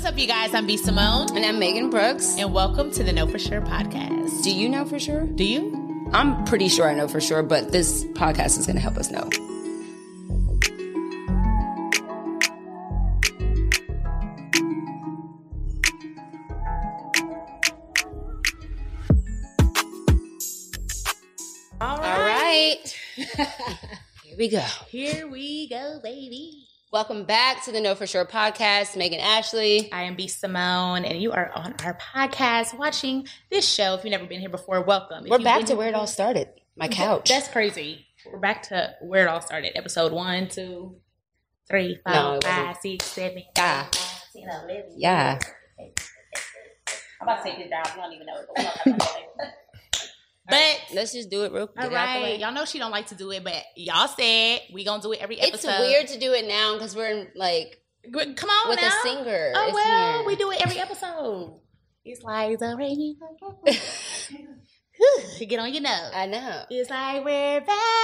What's up, you guys? I'm B. Simone. And I'm Megan Brooks. And welcome to the Know For Sure podcast. Do you know for sure? Do you? I'm pretty sure I know for sure, but this podcast is going to help us know. All right. Here we go. Here we go, baby. Welcome back to the Know For Sure podcast. Megan Ashley. I am B. Simone, and you are on our podcast watching this show. If you've never been here before, welcome. We're back to where it all started. My couch. That's crazy. We're back to where it all started. Episode 1, 2, 3, 4, 5, 6, 7, 8, 9, 10, 11. Yeah. I'm about to take this down. You don't even know it, but we're not talking about it. But let's just do it real quick. All right. Y'all know she don't like to do it, but y'all said we gonna do it every episode. It's weird to do it now because we're in, like, come on with now. a singer. Oh, it's well, weird. we do it every episode. It's like the rainy. Get on your nose. I know. It's like we're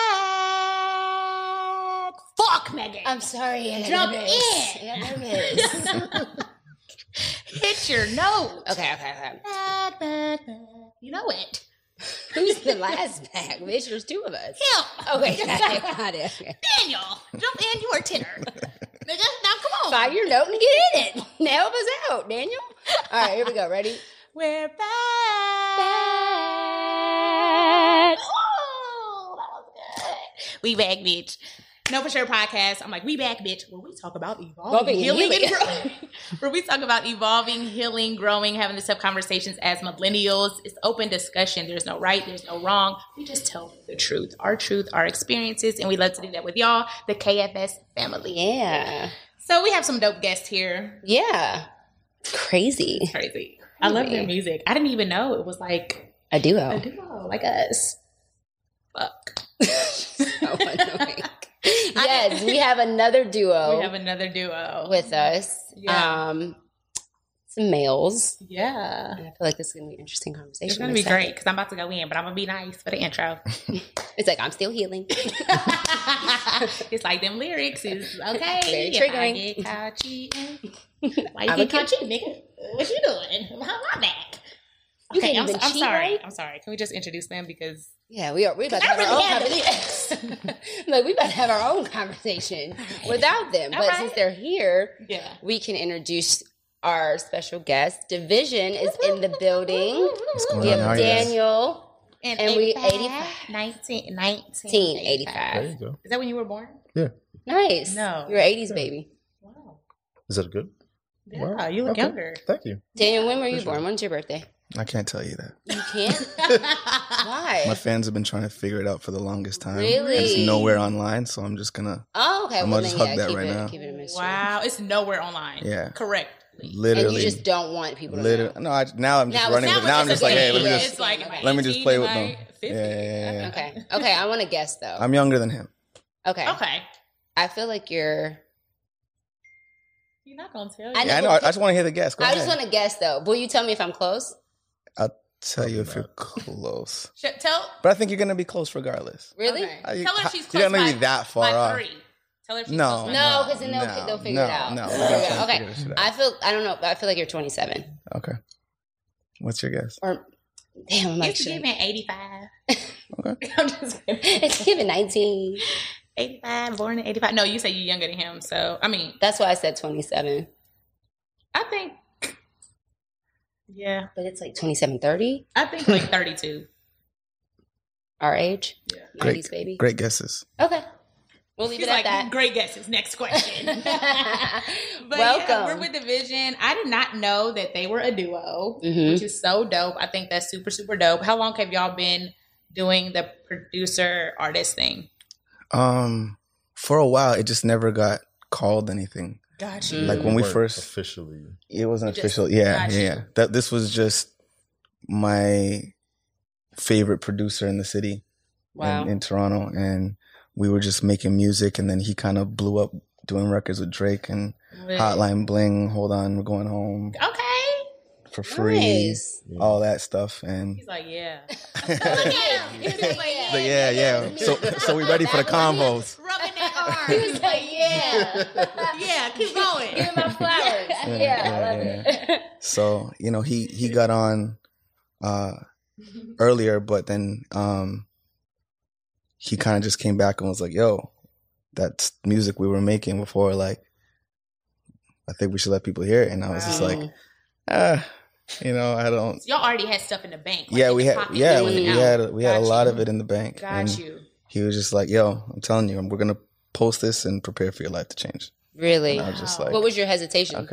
back. Fuck, Megan. I'm sorry. I Jump nervous. in. I got nervous. Hit your note. Okay. Back. You know it. Who's the last back, bitch? There's two of us. Him. Okay, got it. Okay. Daniel, jump in. You are tenor. Nigga, now come on. Find your note and get in it. Help us out, Daniel. All right, here we go. Ready? We're back. Oh, that was good. We back, bitch. Know For Sure podcast. I'm like, we back, bitch. Where we talk about evolving, healing, and growing. Where we talk about evolving, healing, growing, having these tough conversations as millennials. It's open discussion. There's no right. There's no wrong. We just tell the truth, our experiences, and we love to do that with y'all, the KFS family. Yeah. So we have some dope guests here. Yeah. Crazy. I love their music. I didn't even know it was like a duo like us. Fuck. So annoying. Yes, we have another duo. With us. Yeah. Some males. Yeah. And I feel like this is going to be an interesting conversation. It's going to be great because I'm about to go in, but I'm going to be nice for the intro. It's like, I'm still healing. It's like them lyrics is okay. Very triggering. If I get caught cheating. Why you get caught cheating, nigga? What you doing? How my back? Okay, I'm sorry. Right? I'm sorry. Can we just introduce them because... Yeah, we about to have our own conversation. Like, we about to have our own conversation without them. But since they're here, we can introduce our special guest. Division is in the building. We have Daniel. And we 1985. There you go. Is that when you were born? Yeah. Nice. No. You're 80s baby. Wow. Is that good? Yeah, Wow. you look younger. Thank you. Daniel, when were you born? When's your birthday? I can't tell you that. You can't? Why? My fans have been trying to figure it out for the longest time. Really? It's nowhere online, so I'm just gonna. Oh, okay. I'm gonna just hug that right now. Keep it a mystery. Wow, it's nowhere online. Yeah. Correct. Literally. And you just don't want people to know. No, now I'm just running with it. Now I'm just like, hey, let me just play with them. 50? Yeah. Okay, I want to guess though. I'm younger than him. Okay. I feel like You're not gonna tell. I know. I just want to hear the guess. Go ahead. just want to guess though. Will you tell me if I'm close? I'll tell you if you're close. But I think you're gonna be close regardless. Really? Okay. Tell her she's close. You're not gonna be that far off. 3. Tell her she's No, close. No, because then they'll figure it out. No. Okay. I don't know. I feel like you're 27. Okay. What's your guess? Or damn, I'm like, it's giving 85. Okay. I'm just kidding. It's giving 19. 85, born in 85. No, you say you're younger than him. So I mean, that's why I said 27. I think. Yeah, but it's like 27, 30. I think like 32. Our age. Yeah. 90s baby. Great guesses. Okay. We'll leave it at that. Great guesses. Next question. But welcome. Yeah, we're with Division. I did not know that they were a duo, which is so dope. I think that's super, super dope. How long have y'all been doing the producer artist thing? For a while, it just never got called anything. Gotcha. Like when we first officially, it wasn't official. Yeah. That this was just my favorite producer in the city. Wow. In Toronto, and we were just making music, and then he kind of blew up doing records with Drake and Hotline Bling. Hold on, we're going home. Okay. For free, all that stuff, and he's like, yeah. Look at him. He was just like, yeah. So we ready for the combos. Rubbing that arm. He was like, yeah, keep going. Give me my flowers. Yeah. So, you know, he got on earlier, but then he kind of just came back and was like, yo, that's music we were making before, like, I think we should let people hear it. And I was just like, you know, I don't. So y'all already had stuff in the bank. Like yeah, we had a lot of it in the bank. Got you. He was just like, yo, I'm telling you, we're going to post this and prepare for your life to change. Really? And I was just like, what was your hesitation? Okay.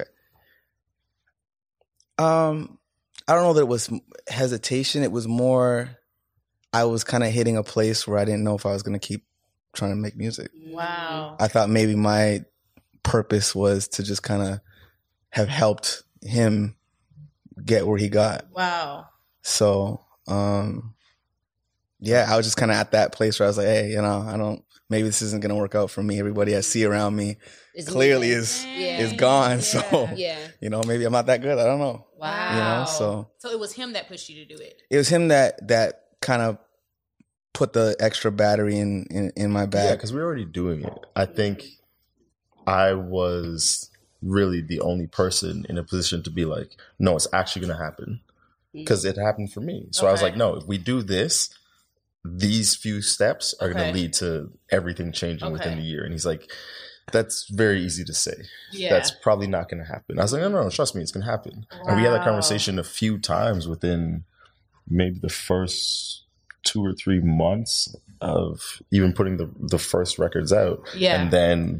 I don't know that it was hesitation. It was more, I was kind of hitting a place where I didn't know if I was going to keep trying to make music. Wow. I thought maybe my purpose was to just kind of have helped him get where he got. Wow. So, yeah, I was just kind of at that place where I was like, hey, you know, maybe this isn't going to work out for me. Everybody I see around me clearly is gone. Yeah. So, you know, maybe I'm not that good. I don't know. Wow. You know, so it was him that pushed you to do it. It was him that kind of put the extra battery in my bag. Yeah, because we're already doing it. I think I was really the only person in a position to be like, no, it's actually going to happen. Because it happened for me. So I was like, no, if we do this, these few steps are going to lead to everything changing within the year. And he's like, that's very easy to say. Yeah. That's probably not going to happen. I was like, no, trust me, it's going to happen. Wow. And we had that conversation a few times within maybe the first 2 or 3 months of even putting the first records out. Yeah. And then,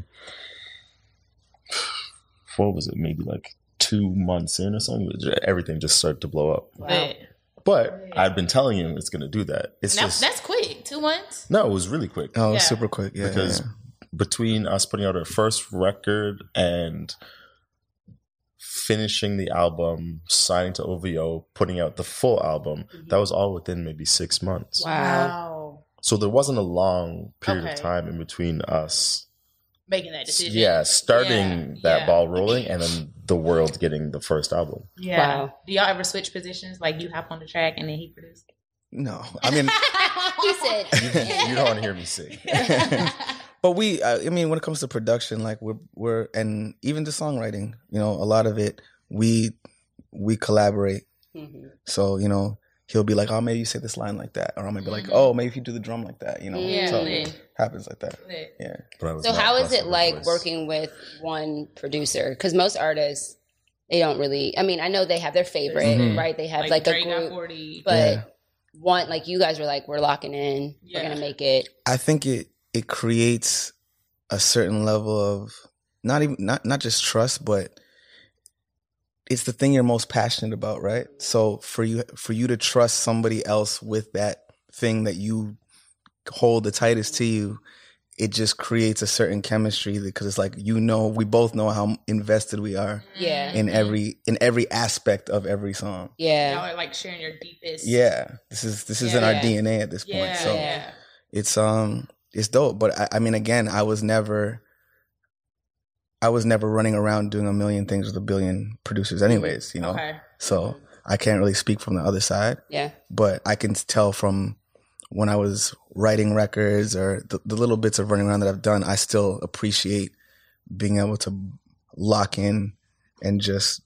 what was it? Maybe like 2 months in or something, everything just started to blow up. Wow. But I've been telling him it's going to do that. That's quick. 2 months? No, it was really quick. Oh, it was super quick. Yeah. Because between us putting out our first record and finishing the album, signing to OVO, putting out the full album, that was all within maybe 6 months. Wow. So there wasn't a long period of time in between us making that decision. Yeah, starting that ball rolling and then the world getting the first album. Yeah. Wow. Do y'all ever switch positions? Like you hop on the track and then he produces? No. I mean, he said, you don't want to hear me sing. But I mean, when it comes to production, like we're and even the songwriting, you know, a lot of it, we collaborate. Mm-hmm. So, you know, he'll be like, oh, maybe you say this line like that. Or I might be like, oh, maybe if you do the drum like that, you know. Yeah. So it happens like that. Yeah. So how is it like working with one producer? Because most artists, they don't really, I mean, I know they have their favorite, right? They have like a group. 40. But one, like you guys were like, we're locking in. We're going to make it. I think it creates a certain level of not just trust, but it's the thing you're most passionate about, right? So for you to trust somebody else with that thing that you hold the tightest to you, it just creates a certain chemistry because it's like, you know, we both know how invested we are in every aspect of every song. Yeah. Y'all are like sharing your deepest. Yeah. This is in our DNA at this point. So it's dope. But I mean, again, I was never running around doing a million things with a billion producers anyways, you know? Okay. So I can't really speak from the other side. Yeah. But I can tell from when I was writing records or the little bits of running around that I've done, I still appreciate being able to lock in and just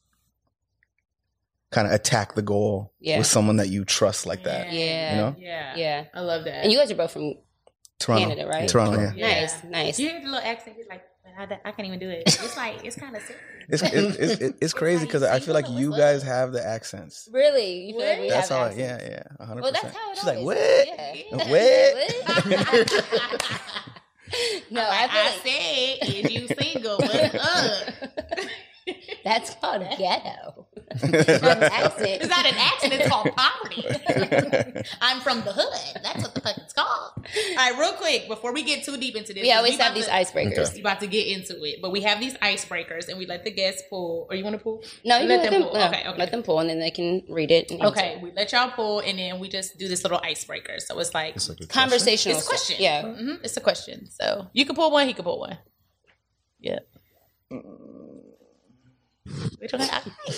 kind of attack the goal with someone that you trust like that. Yeah. You know? Yeah. I love that. And you guys are both from Canada, right? Toronto, yeah. Nice. You hear the little accent, he's like, I can't even do it. It's like, it's kind of sick. It's crazy because I feel like you guys have the accents. Really? You feel like we that's have how accents? Yeah, 100%. Well, that's how it She's like, what? No, I said, is you single? What's up? That's called ghetto. It's not an accent, it's called poverty. I'm from the hood. That's what the fuck it's called. All right, real quick, before we get too deep into this. We always have these icebreakers. You're about to get into it. But we have these icebreakers and we let the guests pull. Or you want to pull? No, you let them pull. No, okay. Let them pull and then they can read it. Okay, we let y'all pull and then we just do this little icebreaker. So it's like conversational. It's a question. Yeah. Mm-hmm. It's a question. So you can pull one, he can pull one. Yeah. Which one?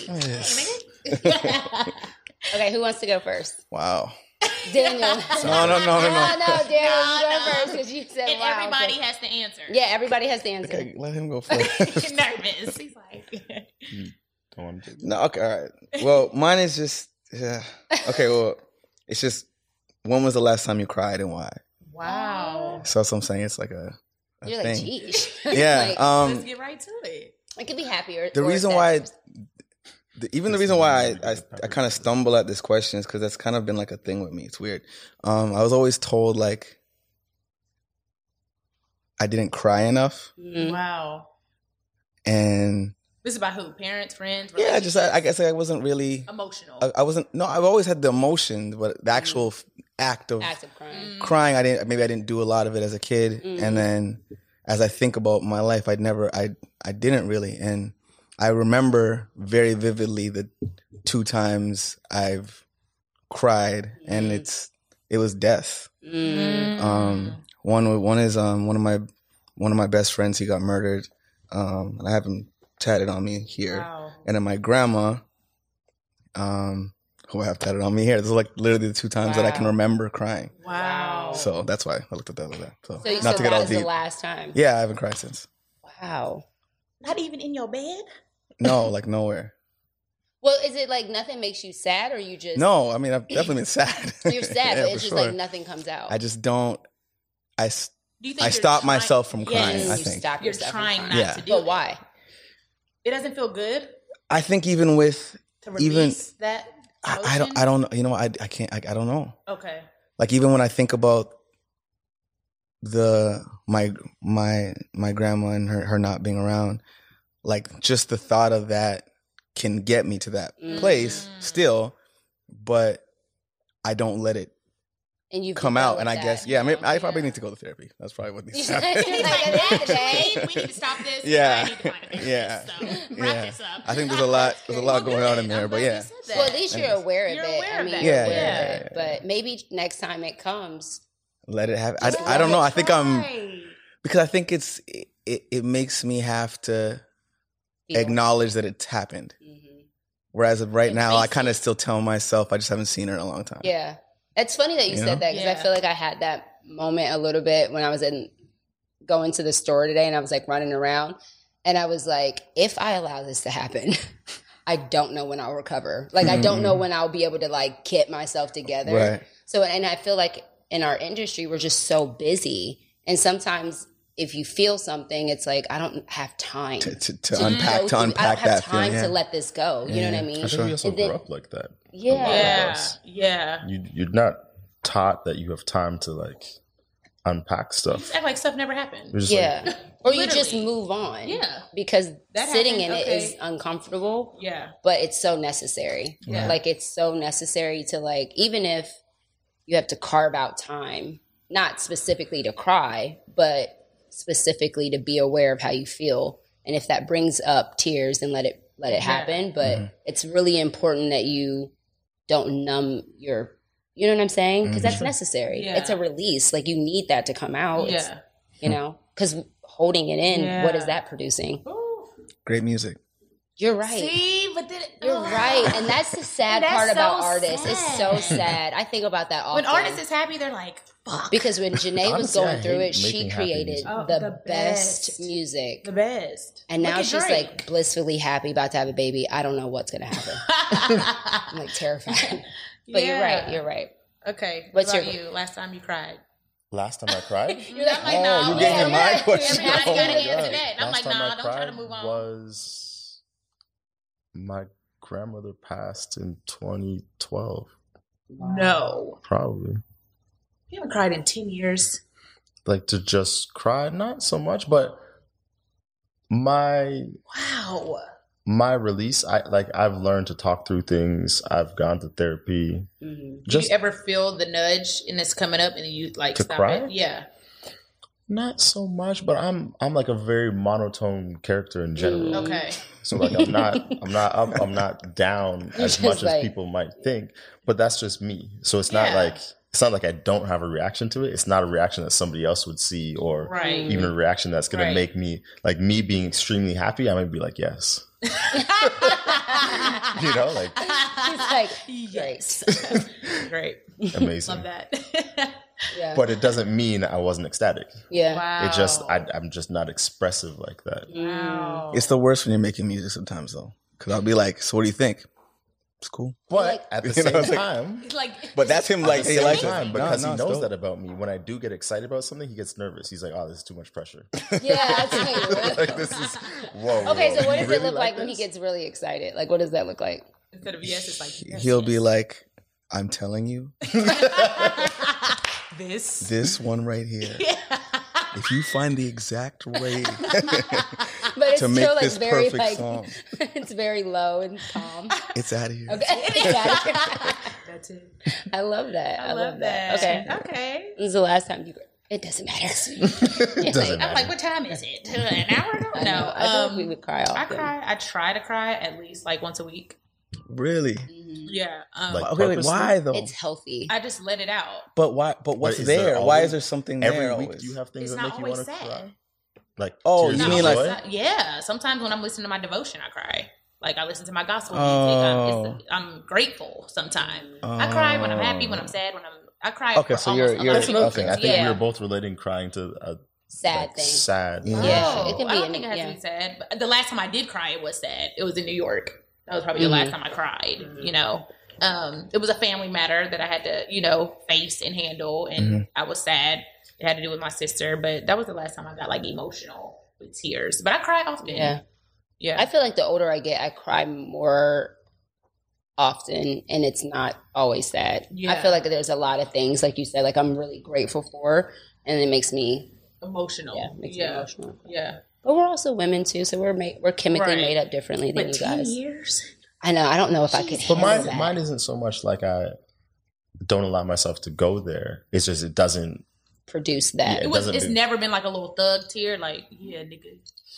Okay, who wants to go first? Wow. Daniel. No. No, Daniel, you go first because you said and wow. Everybody has to answer. Yeah, everybody has to answer. Okay, let him go first. Nervous. He's like, Don't want to. No, okay, all right. Well, mine is just okay. Well, it's just when was the last time you cried and why? Wow. So that's what I'm saying. It's like a You're thing. like, geez. Yeah. Let's get right to it. It could be happier. The reason why, the reason why I kind of stumble at this question is because that's kind of been like a thing with me. It's weird. I was always told like I didn't cry enough. Wow. And this is about who? Parents, friends? Yeah, just I guess I wasn't really emotional. I wasn't. No, I've always had the emotion, but the actual act of crying, I didn't do a lot of it as a kid, and then as I think about my life, I didn't really, and I remember very vividly the 2 times I've cried, and it was death. One is one of my best friends. He got murdered, and I have him tatted on me here. Wow. And then my grandma, who I have tatted on me here. This is like literally the 2 times that I can remember crying. Wow. So that's why I looked at that like that. So not to get all deep. The last time. Yeah, I haven't cried since. Wow. Not even in your bed? No, like nowhere. Well, is it like nothing makes you sad, or you just? No, I mean I've definitely been sad. You're sad, but it's just like nothing comes out. I just don't. I stop myself from crying. Yes, I think stop you're trying not to do it. But why? It doesn't feel good. I think even with to release that. I don't. You know, I can't. I don't know. Okay. Like even when I think about my grandma and her not being around, like just the thought of that can get me to that place still, but I don't let it come out. And I guess, I probably need to go to therapy. That's probably what needs to happen. We need to stop this. Yeah. I need to find a therapist. So wrap this up. I think there's a lot going on in there, but yeah. Well, at least you're aware of it. I mean, you're aware of it. But maybe next time it comes, let it happen. I don't know. I think because I think it makes me have to acknowledge that it's happened. Whereas right now, I kind of still tell myself I just haven't seen her in a long time. Yeah. It's funny that you said that because I feel like I had that moment a little bit when I was going to the store today and I was like running around and I was like, if I allow this to happen, I don't know when I'll recover. Like, I don't know when I'll be able to like get myself together. Right. So, and I feel like in our industry, we're just so busy. And sometimes if you feel something, it's like, I don't have time to unpack that. I don't have time to let this go. You know what I mean? I think we also grew up like that. Yeah. You're not taught that you have time to like unpack stuff. You act like stuff never happened. Yeah. Or you just move on. Yeah. Because sitting in it is uncomfortable. Yeah. But it's so necessary. Yeah. Like it's so necessary to like, even if you have to carve out time, not specifically to cry, but specifically to be aware of how you feel. And if that brings up tears, then let it happen. But it's really important that you don't numb your, you know what I'm saying? Because that's necessary. Yeah. It's a release. Like you need that to come out. Yeah. It's, you know, because holding it in, what is that producing? Ooh. Great music. You're right. See, but then you're right, and that's the sad part about artists. It's so sad. I I that often. When artists is happy, they're like, "Fuck." Because when Janae was going through it, she created the best music, the best, and now she's like blissfully happy, about to have a baby. I don't know what's gonna happen. I'm like terrified. But you're right. You're right. Okay. What's about you? Last time you cried? Last time I cried? You're like, nah, you gave me my question. Everybody's got to answer that. And I'm like, nah, don't try to move on. Was my grandmother passed in 2012. No. Probably. You haven't cried in 10 years. Like to just cry? Not so much, but my release, I've learned to talk through things. I've gone to therapy. Mm-hmm. Do you ever feel the nudge and it's coming up and you like to stop cry? it? Yeah. Not so much, but I'm like a very monotone character in general. Okay. So like I'm not down as much as people might think, but that's just me. So it's not like I don't have a reaction to it. It's not a reaction that somebody else would see, or even a reaction that's going to make me, like me being extremely happy, I might be like, yes. You know, like it's like yes. Great. Amazing. Love that. Yeah. But it doesn't mean I wasn't ecstatic. Yeah. Wow. It just I'm just not expressive like that. Wow. It's the worst when you're making music sometimes though. Because I'll be like, so what do you think? It's cool. But at the same time, but that's him like, hey, like time, because he knows that about me. When I do get excited about something, he gets nervous. He's like, oh, this is too much pressure. Yeah, that's me. Like, this is, whoa. Okay, so what does it look like when he gets really excited? Like, what does that look like? Instead of yes, it's like yes, he'll be like, I'm telling you. This one right here. Yeah. If you find the exact way but it's to make still, like, this very, perfect like, song, it's very low and calm. It's out of here. Okay, it's out of here. That's it. I love that. I love that. Okay. This is the last time you. It doesn't matter. It doesn't matter. I'm like, what time is it? An hour ago? No. I thought we would cry often. I try to cry at least like once a week. Really? Yeah. Like, okay, wait, why though? It's healthy. I just let it out. But why? But what's there? Why is there something there? Every week, do you have things that make you want to cry? Like, oh, you mean like? Yeah. Sometimes when I'm listening to my devotion, I cry. Like, I listen to my gospel music. I'm grateful sometimes. I cry when I'm happy, when I'm sad, I cry. Okay, so you're that's another thing. I think we were both relating crying to a sad thing. Sad. Yeah, it can be. I don't think it has to be sad. But the last time I did cry, it was sad. It was in New York. That was probably the last time I cried. You know, it was a family matter that I had to, face and handle, and I was sad. It had to do with my sister, but that was the last time I got like emotional with tears. But I cry often. Yeah. I feel like the older I get, I cry more often, and it's not always sad. I feel like there's a lot of things, like you said, like I'm really grateful for, and it makes me emotional. Yeah, makes me emotional. Yeah. But we're also women too, so we're chemically made up differently than you guys. 10 years? I know. I don't know if I could. But mine isn't so much like I don't allow myself to go there. It's just it doesn't produce that. Yeah, it's never been like a little thug tear, like nigga.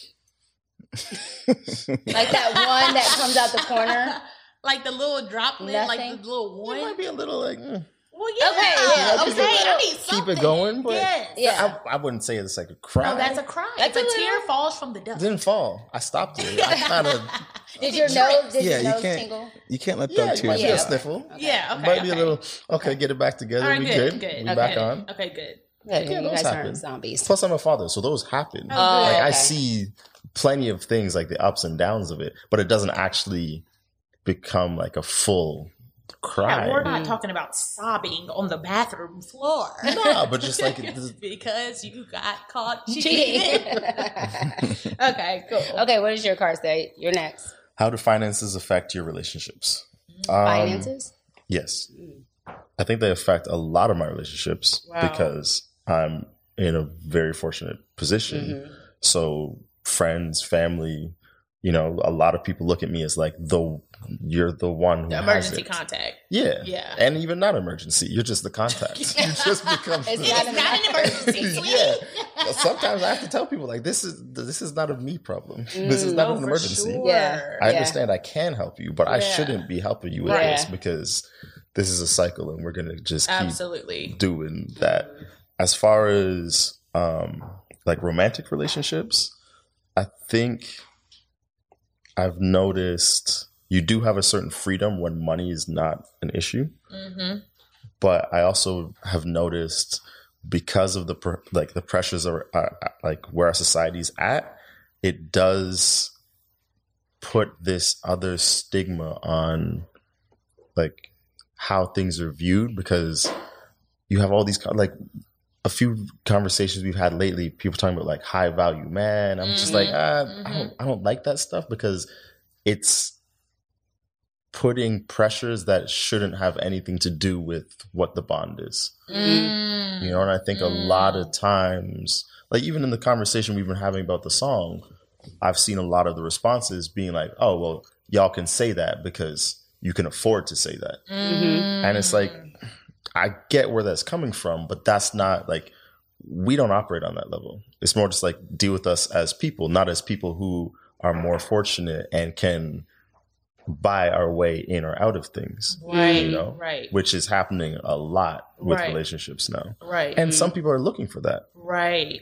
Like that one that comes out the corner, like the little droplet, like the little one. It might be a little like. Well, yeah. I need keep it going, but I wouldn't say it's like a cry. No, that's a cry. If a tear falls from the dust. It didn't fall. I stopped it. I kind of. Did your nose tingle? You can't let thug tears. You might be a sniffle. Okay. Yeah, okay. Might be a little. Okay, get it back together. Right, we good. We back on. Okay, good. Yeah, you guys aren't zombies. Plus, I'm a father, so those happen. I see plenty of things like the ups and downs of it, but it doesn't actually become like a full cry. Yeah, we're not talking about sobbing on the bathroom floor. No, but just like because you got caught cheating. Okay, cool. Okay, what does your card say? You're next. How do finances affect your relationships? Finances? Yes. I think they affect a lot of my relationships because I'm in a very fortunate position. So friends, family, a lot of people look at me as like you're the one who the has emergency it. Contact. Yeah. And even not emergency. You're just the contact. You just become it's not an emergency, sweetie. Sometimes I have to tell people like this is not a me problem. This is not an emergency. Sure. Yeah. I understand I can help you, but I shouldn't be helping you with this because this is a cycle and we're gonna just keep doing that. As far as like romantic relationships, I think I've noticed you do have a certain freedom when money is not an issue. But I also have noticed because of the pressures are like where our society's at, it does put this other stigma on like how things are viewed, because you have all these like a few conversations we've had lately, people talking about like high value man. I'm just like, I don't like that stuff because it's putting pressures that shouldn't have anything to do with what the bond is. And I think a lot of times, like even in the conversation we've been having about the song, I've seen a lot of the responses being like, oh, well, y'all can say that because you can afford to say that. And it's like, I get where that's coming from, but that's not like, we don't operate on that level. It's more just like deal with us as people, not as people who are more fortunate and can buy our way in or out of things. Right. Which is happening a lot with relationships now. Right. And some people are looking for that. Right.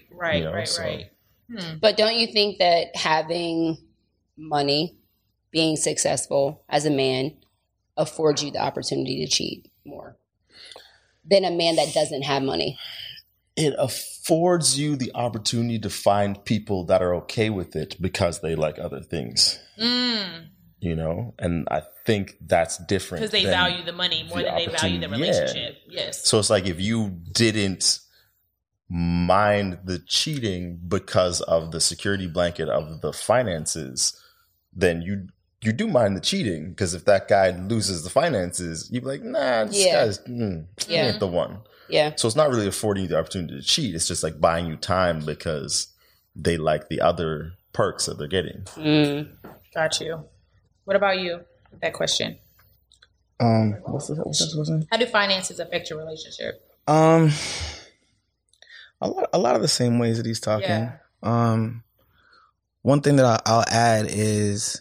But don't you think that having money, being successful as a man, affords you the opportunity to cheat more than a man that doesn't have money? It affords you the opportunity to find people that are okay with it because they like other things. you know, and I think that's different because they value the money more than they value the relationship. Yes. So it's like if you didn't mind the cheating because of the security blanket of the finances, then you do mind the cheating, because if that guy loses the finances, you'd be like, nah, this guy's ain't the one. Yeah. So it's not really affording you the opportunity to cheat. It's just like buying you time because they like the other perks that they're getting. Got you. What about you with that question? What's the question? How do finances affect your relationship? A lot of the same ways that he's talking. Yeah. One thing that I'll add is,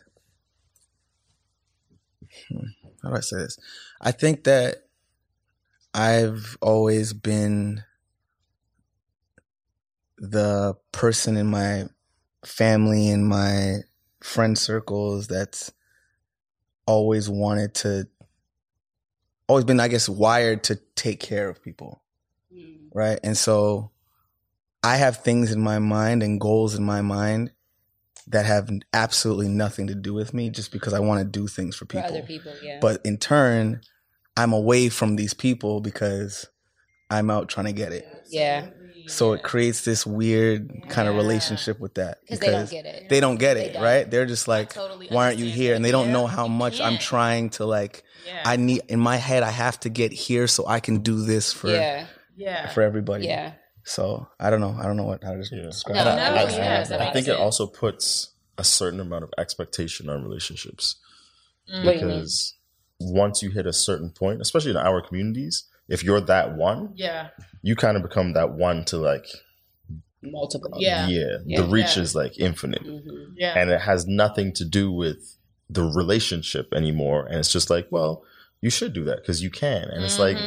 how do I say this? I think that I've always been the person in my family and my friend circles that's always been, I guess, wired to take care of people. Right. And so I have things in my mind and goals in my mind that have absolutely nothing to do with me, just because I want to do things for people. For other people, yeah. But in turn, I'm away from these people because I'm out trying to get it. Yeah. So it creates this weird kind of relationship with that. Because they don't get it. They don't get it, right? They're just like, totally why aren't you here? And they don't know how much I'm trying to, like, I need, in my head, I have to get here so I can do this for everybody. Yeah. So I don't know how to describe it. I think it also puts a certain amount of expectation on relationships. Because once you hit a certain point, especially in our communities, if you're that one, you kind of become that one to, like, multiple. The reach is like infinite. And it has nothing to do with the relationship anymore. And it's just like, well, you should do that because you can. And it's like,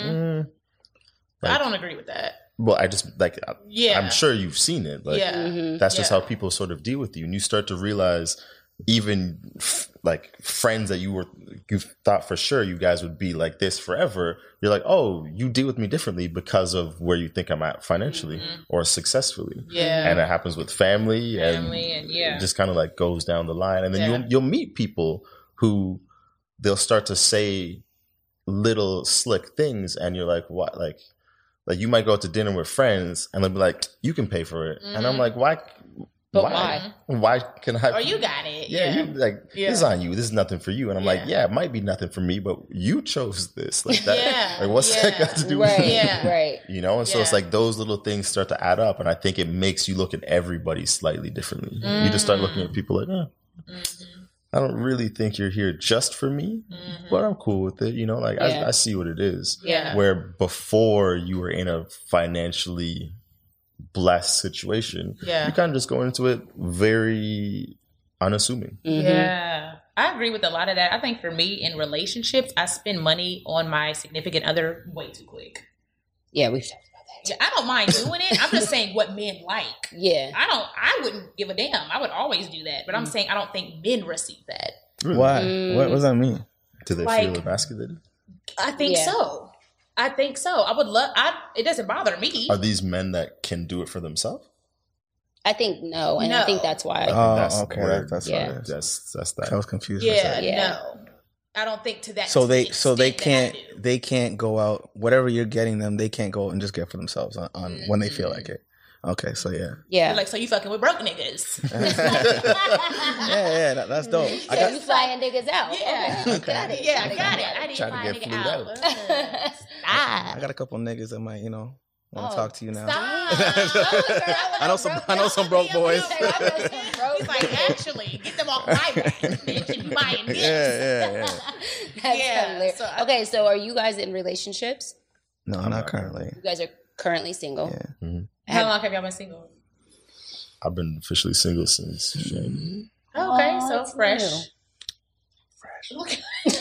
I don't agree with that. Well, I just, like, I'm sure you've seen it. Like, that's just how people sort of deal with you. And you start to realize even like friends that you thought for sure you guys would be like this forever. You're like, oh, you deal with me differently because of where you think I'm at financially or successfully. And it happens with family and it just kind of like goes down the line. And then you'll meet people who they'll start to say little slick things and you're like, what? Like you might go out to dinner with friends and they'll be like, you can pay for it. And I'm like, why? But why? Why can I? Or you got it. You, like, this is on you. This is nothing for you. And I'm like, it might be nothing for me, but you chose this. Like that. Like, what's that got to do with me? Right. You know? And so it's like those little things start to add up. And I think it makes you look at everybody slightly differently. You just start looking at people like, I don't really think you're here just for me, but I'm cool with it. You know, like I see what it is. Where before you were in a financially blessed situation, you kind of just go into it very unassuming. I agree with a lot of that. I think for me in relationships, I spend money on my significant other way too quick. Yeah, we've talked about that. I don't mind doing it. I'm just saying what men like. I wouldn't give a damn. I would always do that. But I'm saying I don't think men receive that. Really? Why? What does that mean? Do they feel emasculated? I think so. I think so. I would love. It doesn't bother me. Are these men that can do it for themselves? I think no, and I think that's why. Okay, that's why. That's that. I was confused. No, I don't think to that. So they can't go out. Whatever you're getting them, they can't go and just get for themselves on when they feel like it. Okay, so You're like, so you fucking with broke niggas? That's dope. So you flying niggas out? Okay. Got it. Yeah, I got it. I didn't fly a nigga out. I got a couple niggas that might, want to talk to you now. I know some broke boys. He's like, actually, get them off my back, bitch, and you buying this. That's hilarious. Okay, so are you guys in relationships? No, not currently. You guys are currently single. Yeah. Mm-hmm. How long have y'all been single? I've been officially single since January. Okay, so fresh. Okay.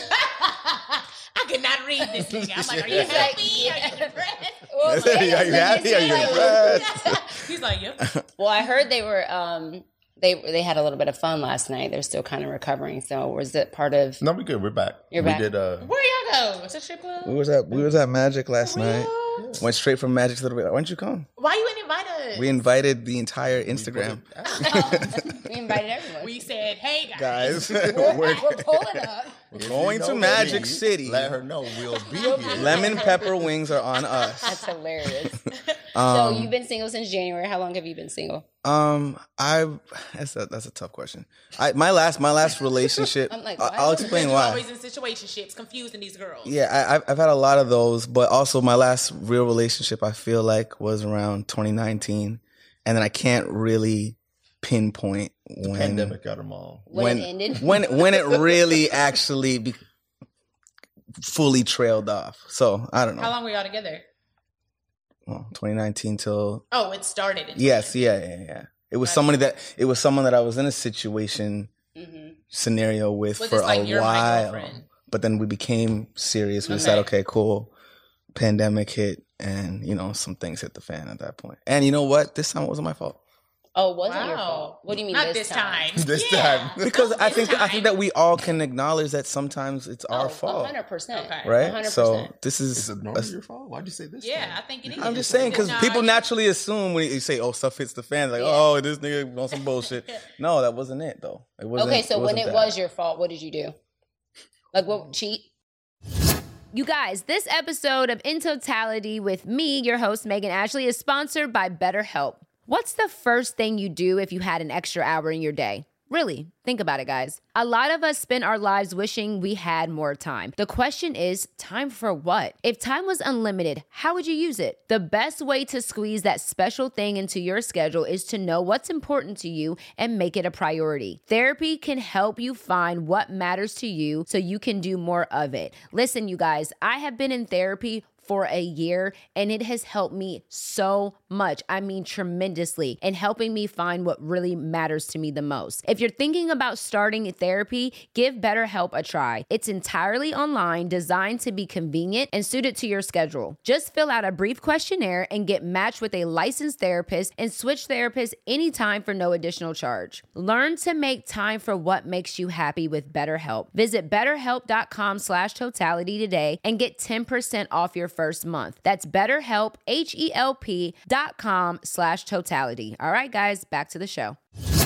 I could not read this nigga. I'm like, are you happy? Are you impressed? Are you happy? Are you impressed? He's like, yep. Well, I heard they were they had a little bit of fun last night. They're still kind of recovering. So was it part of? No, we're good. We're back. You're back. We did. Where y'all go? What's a strip club? We was at Magic last night. Went straight from Magic to the Why didn't you come? Why you didn't invite us? We invited the entire Instagram. We invited everyone. We said, hey, guys. We're pulling up. We're going to Magic City. Let her know we'll be here. Lemon pepper wings are on us. That's hilarious. So you've been single since January. How long have you been single? That's a tough question. My last relationship. I'm like, I'll explain why. Always in situationships, confusing these girls. Yeah, I've had a lot of those, but also my last real relationship I feel like was around 2019, and then I can't really pinpoint when the pandemic got them all. When it ended. When it really actually fully trailed off. So I don't know. How long were y'all together? Well, 2019 till. Oh, it started. Yes, yeah. It was someone that I was in a situation scenario with for a while, but then we became serious. We decided, okay, cool. Pandemic hit, and some things hit the fan at that point. And you know what? This time it wasn't my fault. Oh, it wasn't your fault. What do you mean? Not this time. This time. Because I think that we all can acknowledge that sometimes it's our fault. 100%. Okay. Right? 100%. So this is it normally your fault? Why'd you say this? Yeah, time? I think it is. I'm just saying, because people naturally assume when you say, "Oh, stuff hits the fan," like, "Oh, this nigga on some bullshit." No, that wasn't it though. It wasn't. Okay, so when it was your fault, what did you do? Like, what? Cheat? You guys, this episode of In Totality with me, your host Megan Ashley, is sponsored by BetterHelp. What's the first thing you do if you had an extra hour in your day? Really, think about it, guys. A lot of us spend our lives wishing we had more time. The question is, time for what? If time was unlimited, how would you use it? The best way to squeeze that special thing into your schedule is to know what's important to you and make it a priority. Therapy can help you find what matters to you so you can do more of it. Listen, you guys, I have been in therapy for a year, and it has helped me so much. I mean, tremendously, in helping me find what really matters to me the most. If you're thinking about starting therapy, give BetterHelp a try. It's entirely online, designed to be convenient and suited to your schedule. Just fill out a brief questionnaire and get matched with a licensed therapist and switch therapists anytime for no additional charge. Learn to make time for what makes you happy with BetterHelp. Visit BetterHelp.com/totality today and get 10% off your first month. That's BetterHelp, HELP.com/totality. All right, guys, back to the show.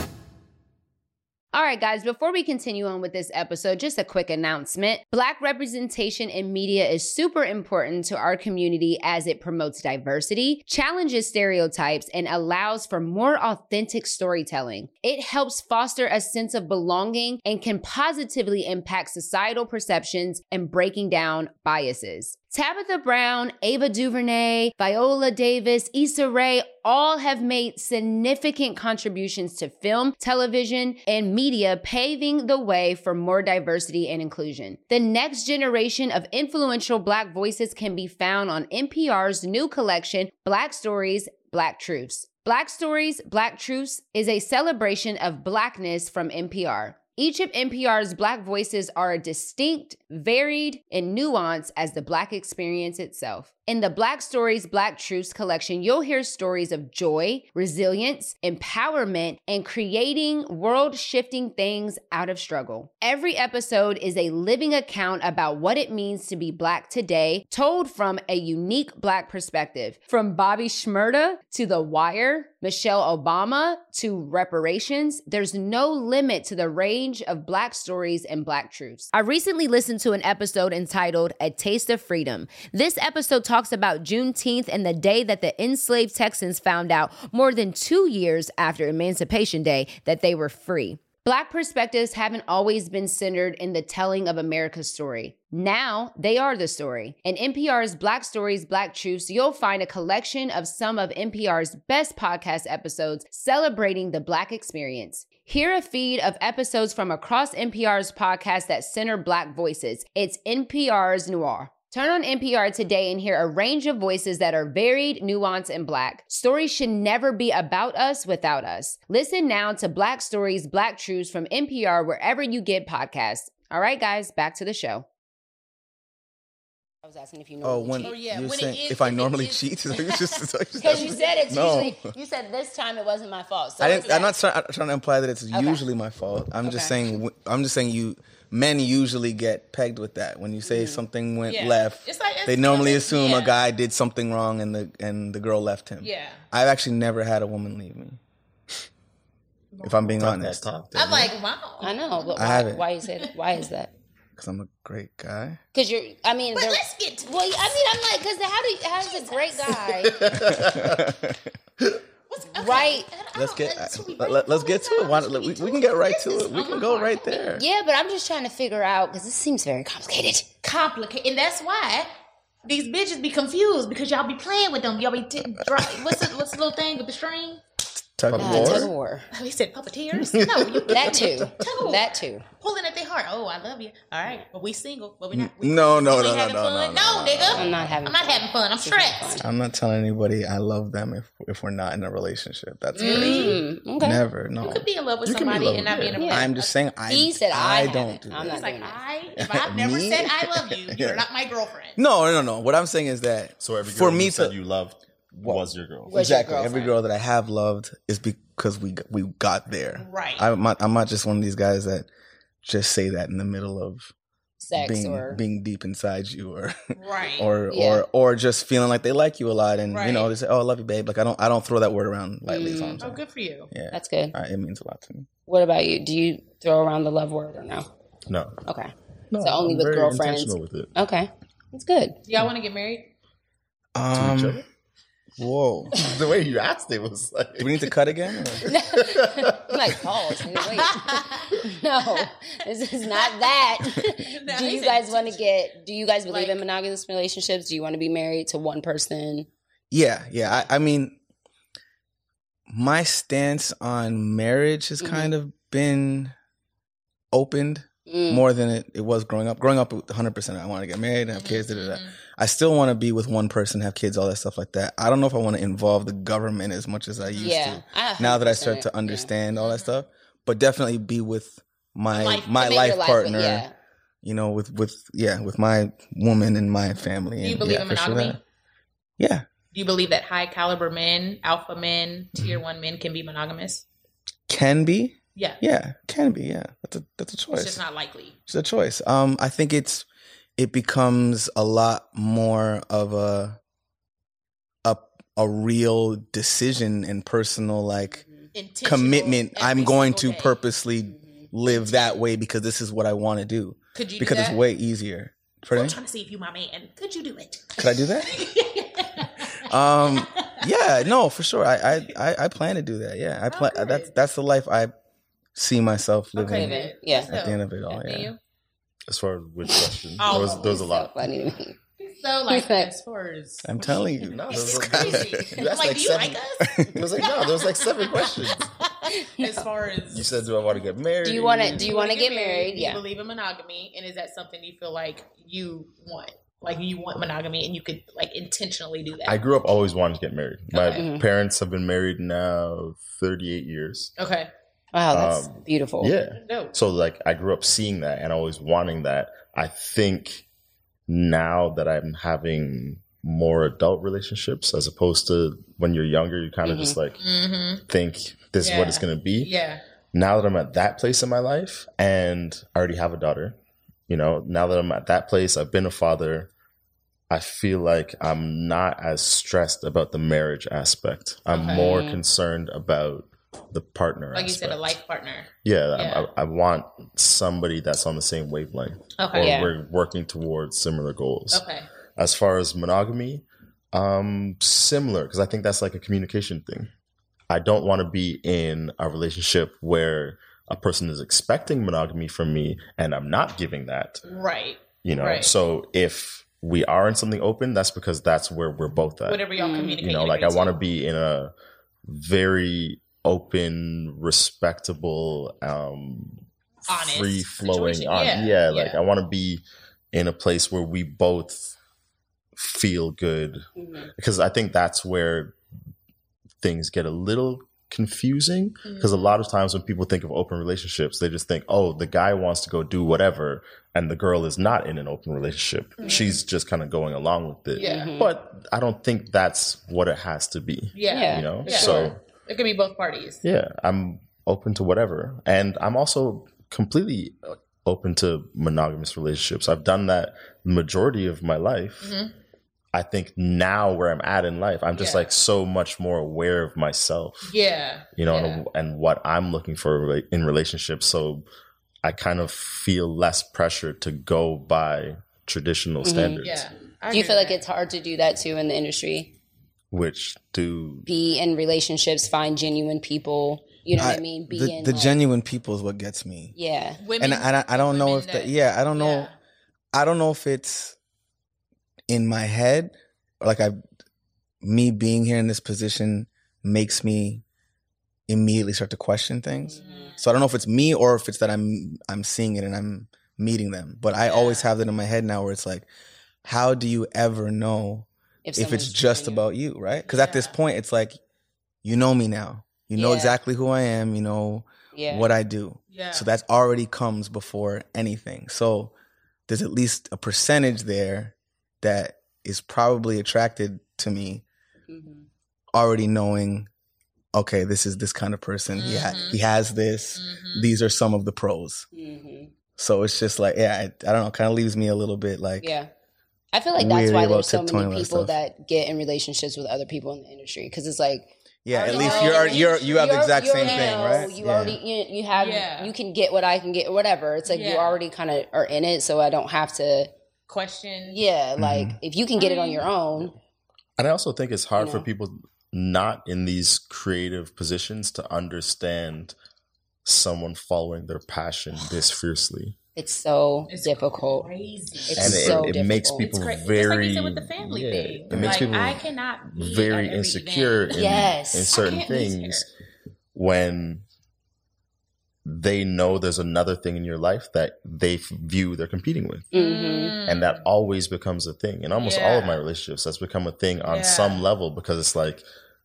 All right, guys, before we continue on with this episode, just a quick announcement. Black representation in media is super important to our community as it promotes diversity, challenges stereotypes, and allows for more authentic storytelling. It helps foster a sense of belonging and can positively impact societal perceptions and breaking down biases. Tabitha Brown, Ava DuVernay, Viola Davis, Issa Rae all have made significant contributions to film, television, and media, paving the way for more diversity and inclusion. The next generation of influential Black voices can be found on NPR's new collection, Black Stories, Black Truths. Black Stories, Black Truths is a celebration of Blackness from NPR. Each of NPR's Black voices are distinct, varied, and nuanced as the Black experience itself. In the Black Stories, Black Truths collection, you'll hear stories of joy, resilience, empowerment, and creating world-shifting things out of struggle. Every episode is a living account about what it means to be Black today, told from a unique Black perspective. From Bobby Shmurda to The Wire, Michelle Obama to reparations, there's no limit to the range of Black stories and Black truths. I recently listened to an episode entitled A Taste of Freedom. This episode talks about Juneteenth and the day that the enslaved Texans found out more than 2 years after Emancipation Day that they were free. Black perspectives haven't always been centered in the telling of America's story. Now they are the story. In NPR's Black Stories, Black Truths, you'll find a collection of some of NPR's best podcast episodes celebrating the Black experience. Hear a feed of episodes from across NPR's podcasts that center Black voices. It's NPR's Noir. Turn on NPR today and hear a range of voices that are varied, nuanced, and Black. Stories should never be about us without us. Listen now to Black Stories, Black Truths from NPR wherever you get podcasts. All right, guys, back to the show. I was asking if you normally cheat. You're saying if I normally cheat? Because you said it's usually, you said this time it wasn't my fault. So I'm not trying to imply that it's usually my fault. I'm just saying men usually get pegged with that. When you say something went left, they normally assume a guy did something wrong and the girl left him. Yeah. I've actually never had a woman leave me. If I'm being honest. I'm like, wow. I know, but I haven't. Why is that? Because I'm a great guy. Because you're, I mean, but let's get to well, I mean, I'm like, because how's a great guy? Right. Let's get to it. We can get right to it. We can go right there. Yeah, but I'm just trying to figure out, because this seems very complicated. And that's why these bitches be confused, because y'all be playing with them. Y'all be what's the little thing with the string? Tug of war. Oh, he said puppeteers? No, that too. That too. Pulling at their heart. Oh, I love you. All right, but we single, but we not. No, nigga. I'm not having fun. I'm stressed. I'm not telling anybody I love them if we're not in a relationship. That's crazy. Okay. Never. No. You could be in love with somebody and not be in a relationship. I'm just saying. He said I don't do that. He's like, if I've never said I love you, you're not my girlfriend. No. What I'm saying is that so every girl you said you loved was your girl. Exactly. Every girl that I have loved is because we got there. Right. I'm not just one of these guys that just say that in the middle of sex being deep inside you or right. or just feeling like they like you a lot and they say, "Oh, I love you, babe." Like I don't throw that word around lightly. Oh, good for you. Yeah, that's good. It means a lot to me. What about you? Do you throw around the love word or no? No. Okay. No, so only I'm with very girlfriends. intentional with it. Okay, that's good. Do y'all want to get married? To each other? Whoa. The way you asked it was like... Do we need to cut again? Like, pause. Wait. No, this is not that. Do you guys want to do you guys believe in monogamous relationships? Do you want to be married to one person? Yeah. I mean, my stance on marriage has kind of been opened more than it was growing up. Growing up, 100%, I want to get married and have kids, I still want to be with one person, have kids, all that stuff like that. I don't know if I want to involve the government as much as I used to. Now that I start to understand all that stuff, but definitely be with my life partner. You know, with my woman and my family. Do you believe in monogamy? Sure yeah. Do you believe that high caliber men, alpha men, tier 1 men can be monogamous? Can be. Yeah. Yeah, can be. Yeah, that's a choice. It's just not likely. It's a choice. I think it becomes a lot more of a real decision and personal commitment. I'm going to purposely live that way because this is what I want to do. Could you? Because it's way easier. I'm trying to see if you my man. Could you do it? Could I do that? Yeah, no, for sure. I plan to do that. Yeah, I plan. That's the life I see myself living. Okay, at the end of it all. Yeah. As far as which question, there was a lot. Funny to me. So as far as I'm telling you, no, it's crazy. You asked do you like us? It was there was 7 questions. As far as you said, do I want to get married? Do you want to get married? Do you believe in monogamy, and is that something you feel like you want? Like you want monogamy, and you could intentionally do that. I grew up always wanting to get married. My parents have been married now 38 years. Okay. Wow, that's beautiful. Yeah. No. So I grew up seeing that and always wanting that. I think now that I'm having more adult relationships as opposed to when you're younger, you kind of just think this is what it's going to be. Yeah. Now that I'm at that place in my life and I already have a daughter, now that I'm at that place, I've been a father. I feel like I'm not as stressed about the marriage aspect. I'm more concerned about the partner aspect. You said, a life partner. Yeah. I want somebody that's on the same wavelength. Okay. Or we're working towards similar goals. Okay. As far as monogamy, similar, because I think that's like a communication thing. I don't want to be in a relationship where a person is expecting monogamy from me and I'm not giving that. Right. So if we are in something open, that's because that's where we're both at. Whatever y'all communicate. I want to be in a very open, respectable, honest, free flowing. I want to be in a place where we both feel good, because I think that's where things get a little confusing, because a lot of times when people think of open relationships, they just think, oh, the guy wants to go do whatever and the girl is not in an open relationship. She's just kind of going along with it. But I don't think that's what it has to be. So it could be both parties. I'm open to whatever, and I'm also completely open to monogamous relationships. I've done that the majority of my life. Mm-hmm. I think now where I'm at in life, I'm just like so much more aware of myself. Yeah. You know, and what I'm looking for in relationships. So I kind of feel less pressure to go by traditional standards. Yeah. Do you feel like it's hard to do that too in the industry? Which to be in relationships, find genuine people. You know what I mean? The genuine people is what gets me. Yeah. Women, and I don't know if that. Yeah, I don't know. I don't know if it's in my head or like me being here in this position makes me immediately start to question things. So I don't know if it's me or if it's that I'm seeing it and I'm meeting them. But I always have that in my head now where it's like, how do you ever know if it's just about you, right? Because at this point, it's like, you know me now. You know exactly who I am. You know what I do. Yeah. So that already comes before anything. So there's at least a percentage there that is probably attracted to me already knowing, okay, this is this kind of person. He has this. These are some of the pros. So it's just like, I don't know, kind of leaves me a little bit like... Yeah. I feel like that's why there's so many people that get in relationships with other people in the industry. Because it's like... Yeah, at least you have the exact same thing, right? You already you have you can get what I can get or whatever. It's like you already kind of are in it, so I don't have to question. Yeah, like if you can get it on your own. And I also think it's hard for people not in these creative positions to understand someone following their passion this fiercely. It's so difficult. Crazy. It makes people very. Just like you said with the family thing. It makes people I cannot be very insecure in certain things when they know there's another thing in your life that they view they're competing with, and that always becomes a thing. In almost all of my relationships, that's become a thing on some level because it's like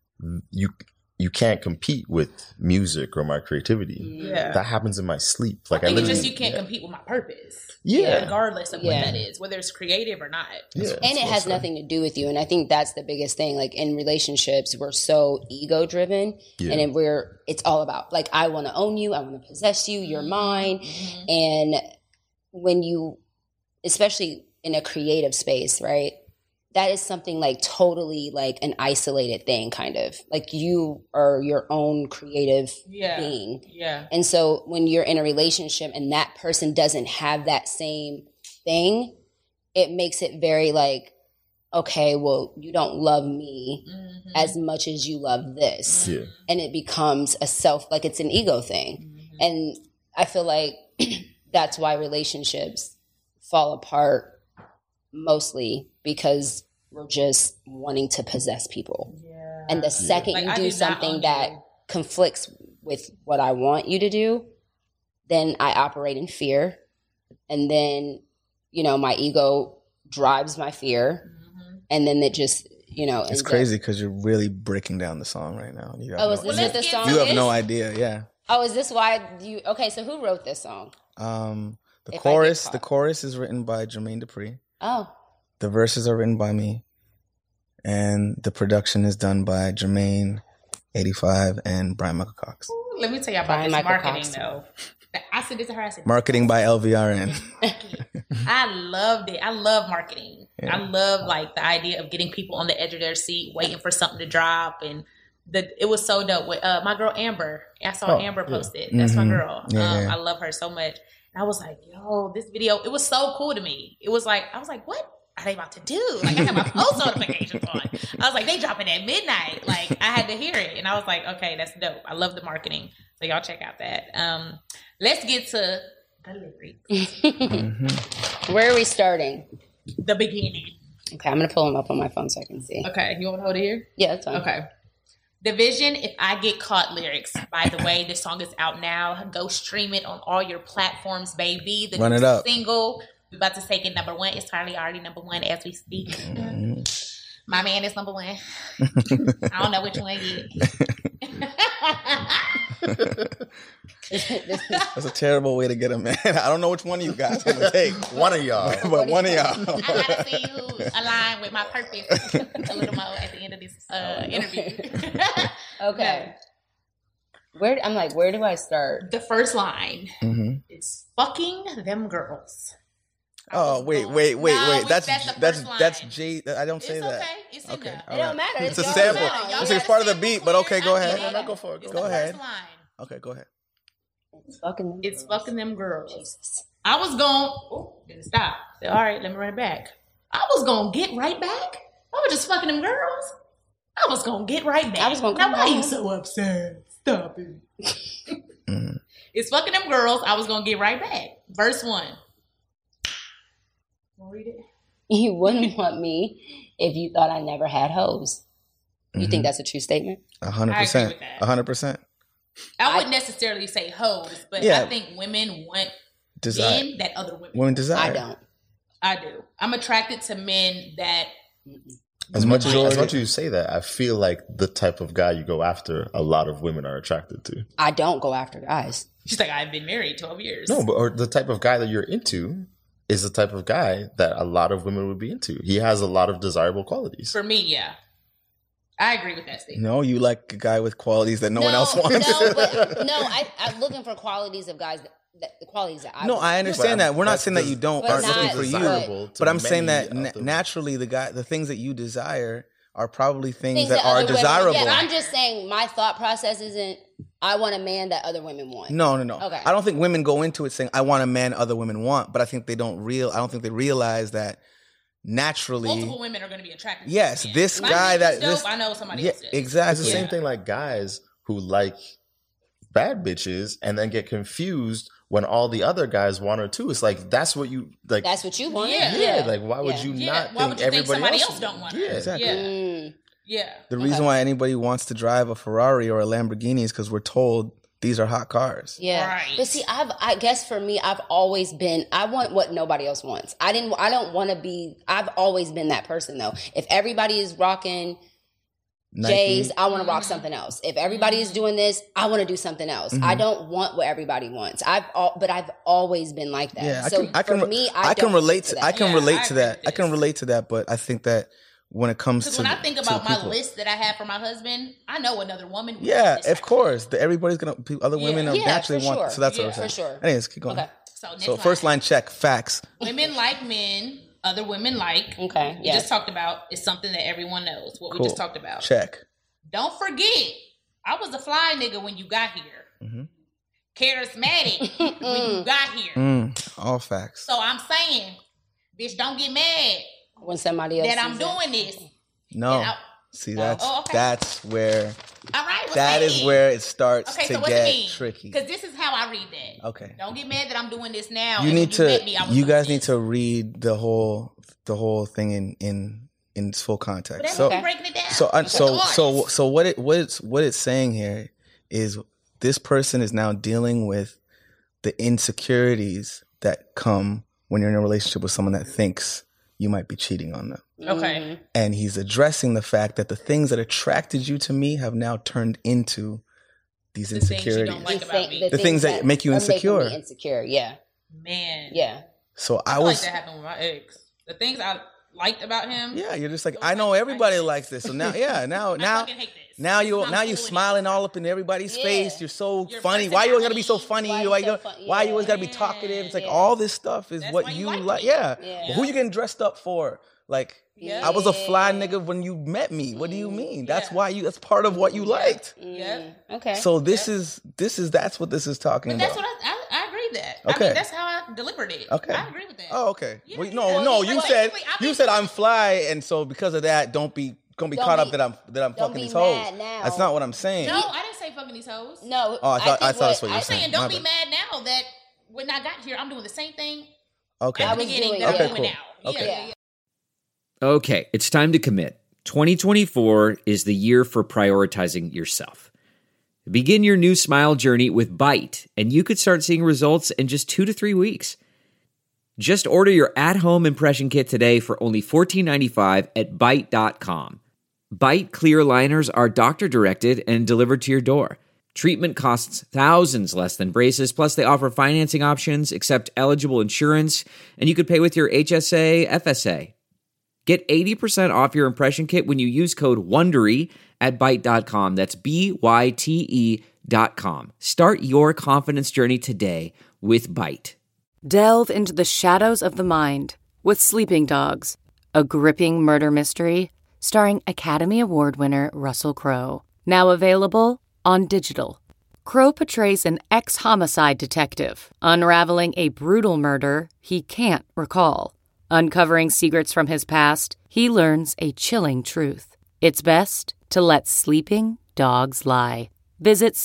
you can't compete with music or my creativity. Yeah. That happens in my sleep. Like I think it's just you can't compete with my purpose. Yeah. Regardless of what that is, whether it's creative or not. Yeah. And it has nothing to do with you. And I think that's the biggest thing. Like in relationships, we're so ego driven and it's all about like, I want to own you. I want to possess you. You're mine. And when you, especially in a creative space, right? That is something like totally like an isolated thing, kind of like you are your own creative being. Yeah. And so when you're in a relationship and that person doesn't have that same thing, it makes it very like, okay, well, you don't love me as much as you love this. Yeah. And it becomes like it's an ego thing. And I feel like that's why relationships fall apart mostly because we're just wanting to possess people. Yeah. And the second you do something that conflicts with what I want you to do, then I operate in fear. And then, my ego drives my fear. And then it just, it's crazy because you're really breaking down the song right now. Is this what the song is? You have no idea, yeah. Oh, is this why okay, so who wrote this song? The chorus is written by Jermaine Dupri. Oh. The verses are written by me. And the production is done by Jermaine, 85, and Brian Michael Cox. Ooh, let me tell you about this marketing, though. I said this to her. I said, marketing by LVRN. I loved it. I love marketing. Yeah. I love like the idea of getting people on the edge of their seat, waiting for something to drop. And it was so dope. With, my girl, Amber. I saw Amber post it. That's my girl. I love her so much. And I was like, yo, this video, it was so cool to me. I was like, what are they about to do? Like, I had my post notifications on. I was like, they dropping at midnight. Like, I had to hear it. And I was like, okay, that's dope. I love the marketing. So y'all check out that. Let's get to the lyrics. Where are we starting? The beginning. Okay, I'm going to pull them up on my phone so I can see. Okay, you want to hold it here? Yeah, that's fine. Okay. Division, If I Get Caught lyrics. By the way, this song is out now. Go stream it on all your platforms, baby. The new single. We're about to take it number one. It's probably already number one as we speak. My man is number one. I don't know which one yet. That's a terrible way to get a man. I don't know which one of you guys I'm gonna take. One of y'all. But one of y'all. I gotta see who's aligned with my purpose a little more at the end of this interview. Okay. Where do I start? The first line It's fucking them girls. Oh wait! That's Jay. I don't say that. Okay. It's okay. It don't matter. It's a sample. It's part of the beat, but okay, go ahead. No, go for it. Go ahead. Okay, go ahead. It's fucking them girls. Jesus. I was didn't stop. Said, all right, let me run it back. I was gonna get right back. I was just fucking them girls. I was gonna get right back. I was gonna come now, why you so upset? Stop it. It's fucking them girls. I was gonna get right back. Verse 1. Read it. You wouldn't want me if you thought I never had hoes. You think that's a true statement? 100%. 100%. I wouldn't necessarily say hoes, but I think women want men that other women desire. I don't. I do. I'm attracted to men that. As much as you say that, I feel like the type of guy you go after, a lot of women are attracted to. I don't go after guys. She's like, I've been married 12 years. No, or the type of guy that you're into is the type of guy that a lot of women would be into. He has a lot of desirable qualities. For me, yeah. I agree with that statement. No, you like a guy with qualities that no one else wants. I'm looking for qualities of guys the qualities that I I understand that. We're not saying that you don't aren't looking for you. But I'm saying that naturally the things that you desire are probably things that are desirable. Yeah, I'm just saying my thought process isn't I want a man that other women want. No. Okay. I don't think women go into it saying I want a man other women want, but I think I don't think they realize that naturally multiple women are going to be attracted. Yes, this guy that dope, I know somebody else is. Exactly. It's the same thing like guys who like bad bitches and then get confused when all the other guys want her too. It's like that's what you like. That's what you want. Yeah. Like why would you not think everybody else don't want her? Yeah, exactly. Yeah. The reason why anybody wants to drive a Ferrari or a Lamborghini is because we're told these are hot cars. Yeah. Right. But see, I guess for me, I've always been, I want what nobody else wants. I've always been that person though. If everybody is rocking J's, I want to rock something else. If everybody is doing this, I want to do something else. Mm-hmm. I don't want what everybody wants. But I've always been like that. Yeah, I can relate to that. But I think that when it comes to when I think about my list that I have for my husband, I know another woman. Of course, everybody's other women naturally want. So that's what I'm saying. For sure. Anyways, keep going. Okay. So first line check, facts. Women like men. Other women like. Okay. We just talked about is something that everyone knows. What we just talked about. Check. Don't forget, I was a fly nigga when you got here. Mm-hmm. Charismatic when you got here. All facts. So I'm saying, bitch, don't get mad when somebody else that I'm doing this. No. See, that's where. All right. That is where it starts to get tricky. Because this is how I read that. Okay. Don't get mad that I'm doing this now. You guys need to read the whole thing in its full context. So breaking it down. So what it's saying here is this person is now dealing with the insecurities that come when you're in a relationship with someone that thinks you might be cheating on them. Okay. And he's addressing the fact that the things that attracted you to me have now turned into these insecurities. Things you don't like about me. The things that make you insecure. Making me insecure, yeah. Man. Yeah. So I feel like that happened with my ex. The things I liked about him. Yeah, you're just like, I know everybody likes this. So now, now you smiling all up in everybody's face. You're funny. Why you always gotta be so funny? Why you always gotta be talkative? It's like all this stuff is what you like. Yeah. Well, who you getting dressed up for? Like, I was a fly nigga when you met me. What do you mean? That's why that's part of what you liked. Yeah. Okay. So that's what this is talking about. That's what I agree with that. Okay. I mean, that's how I delivered it. Okay. I agree with that. Oh, okay. Yeah, well, you said I'm fly, and so because of that, don't be caught up that I'm fucking these hoes. That's not what I'm saying. No, I didn't say fucking these hoes. No. Oh, I thought that's what you were saying. I'm saying don't be mad now that when I got here, I'm doing the same thing. Okay. At the beginning that I'm doing now. Okay. Okay, it's time to commit. 2024 is the year for prioritizing yourself. Begin your new smile journey with Byte, and you could start seeing results in just 2 to 3 weeks. Just order your at-home impression kit today for only $14.95 at Byte.com. Byte clear liners are doctor-directed and delivered to your door. Treatment costs thousands less than braces, plus they offer financing options, accept eligible insurance, and you could pay with your HSA, FSA. Get 80% off your impression kit when you use code WONDERY at Byte.com. That's BYTE.com. Start your confidence journey today with Byte. Delve into the shadows of the mind with Sleeping Dogs, a gripping murder mystery starring Academy Award winner Russell Crowe. Now available on digital. Crowe portrays an ex-homicide detective unraveling a brutal murder he can't recall. Uncovering secrets from his past, he learns a chilling truth. It's best to let sleeping dogs lie. Visit